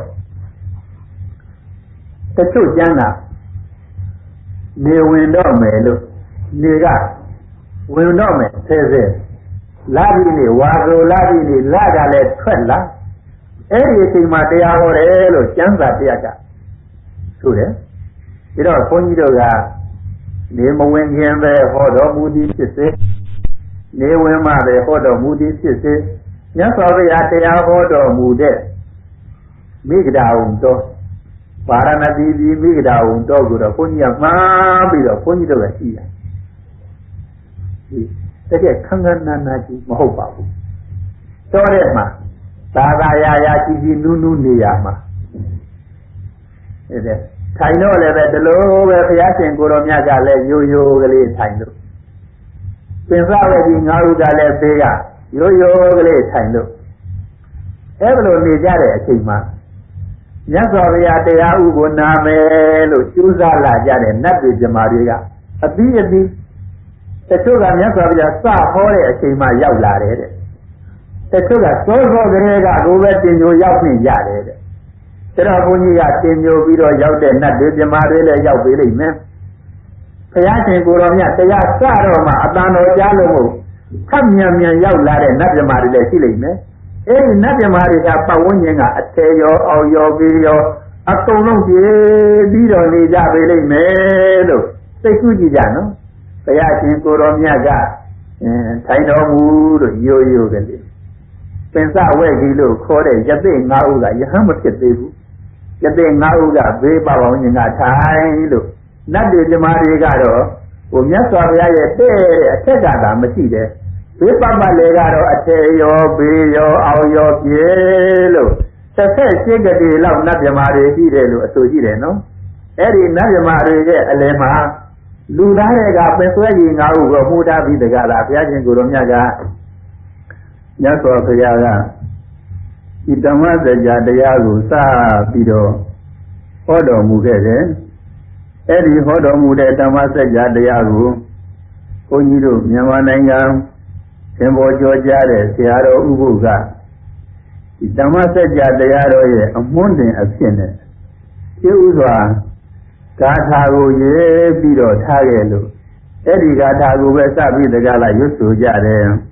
တချို့ကျမ်းကနေဝင်တော့မယ်လို့နေကဝင်တော့မယ်ဆဲဆဲလာပြီနေဝါဆိုလာပြီနေလာကြလဲထွက်လာအဲ့ဒီအချိန်မှာတရားဟောတယ်လို့ကျမ်းစာတရားကဆိုတယ်ပြီးတော့ဘုန်းကြီးတို့ကနေမဝင်ခင်ပဲဟောတော်မူသည်ဖြစ်စေနေဝင်မှပဲဟောတော်မူသည်ဖြစ်စေမြတ်စွာဘုရားတရားဟောတော်မူတဲ့မိဂဒာဝံတော်ပါရဏသီပြည်မိဂဒာဝံတော်ကိုတော့ဘုန်းကြီးကမှားပြီးတော့ဘုန်းကြီးတို့ကရှိတယ်တကယ်ခန်းခန်းနာနာကြီးမဟုတ်ပါဘူးတော်တဲ့မှာသာသာယာယာကြီးကြီးနူးနူးနေရမှာအဲ့ဒါထိုင်တော့လည်းပဲဒီလိုပဲဘုရားရှင်ကိုရောမြတ်ကလည်းရိုးရိုးကလေးထိုင်လို့ပင်စားဝဲကြီးငါးဦးကလည်းဘေးကရိုးရိုးကလေးထိုင်လို့အဲ့လိုနေကြတဲ့အချိန်မှာမြတ်စွာဘုရားတရားဥကိုနာမယ်လို့ကြိုးစားလာကြတဲ့နတ်တွေဇမားတွေကအပြီးအပြီးတချို့ကမြတ်စွာဘုရားစဟောတဲ့အချိန်မှရောက်လာတယ်တဲ့တချို့ကစောစောကလေးကကိုယ်ပဲတင်ညိုရောက်နေရတယ်တဲ့ဒါတော့ဘုန်းကြီးကတင်ညိုပြီးတော့ရောက်တဲ့နတ်တွေဇမားတွေလည်းရောက်ပေးလိမ့်မယ်ဘုရားရှင်ကိုယ်တော်မြတ်တရားစတော့မှအတန်တော်ကြားလို့မဟုတ်ခပ်မြန်မြန်ရောက်လာတဲ့နတ်ဇမားတွေလည်းရှိလိမ့်မယ်အဲဒီနတ်ဇမားတွေကပတ်ဝန်းကျင်ကအထေရောအောက်ရောပြီးရောအကုန်လုံးပြေးပြီးတော့နေကြပေးလိမ့်မယ်လို့သိကူးကြည့်ကြနော်ဘုရားရှင်ကိုယ်တော်မြတ်ကထိုင်တော်မူလို့ရိုးရိုးကလေးပင်စဝဲကြီးလို့ခေါ်တဲ့ယသိငါးဦးကယဟန်မဖြစ်သေးဘူးယသိငါးဦးကဘေးပပေါင်းခြင်းကထိုင်လို့နတ်တွေဇမားတွေကတော့ဟိုမြတ်စွာဘုရားရဲ့တဲ့တဲ့အထက်ကသာမရှိတယ်ဘေးပပလေကတော့အထေရောဘေးရောအောင်ရောပြေလို့တစ်ဖက်ရှိကတိလောက်နတ်ဇမားတွေရှိတယ်လို့အဆိုရှိတယ်နော်အဲ့ဒီနတ်ဇမားတွေရဲ့အလယ်မှာလူသားတွေကပင်ဆွဲကြီးငါ့ကိုမှုထားပြီးတကလားဘုရားရှင်ကိုယ်တော်မြတ်ကမြတ်စွာဘုရားကဒီဓမ္မစကြာတရားကိုစပြီးတော့ဟောတော်မူခဲ့တယ်အဲ့ဒီဟောတော်မူတဲ့ဓမ္မစကြာတရားကိုဘုန်းကြီးတို့မြန်မာနိုင်ငံသင်္ဘောကျော်ကြားတဲ့ဆရာတော်ဥပုကဒီဓမ္မစကြာတရားတော်ရဲ့အမွှန်းတင်အဖြစ်နဲ့ကျေဥစွာဂါထာကိုရေးပြီးတော့ထားခဲ့လို့အဲ့ဒီဂါထာကိုပဲစပြီးတကလားရွတ်ဆိုကြတယ်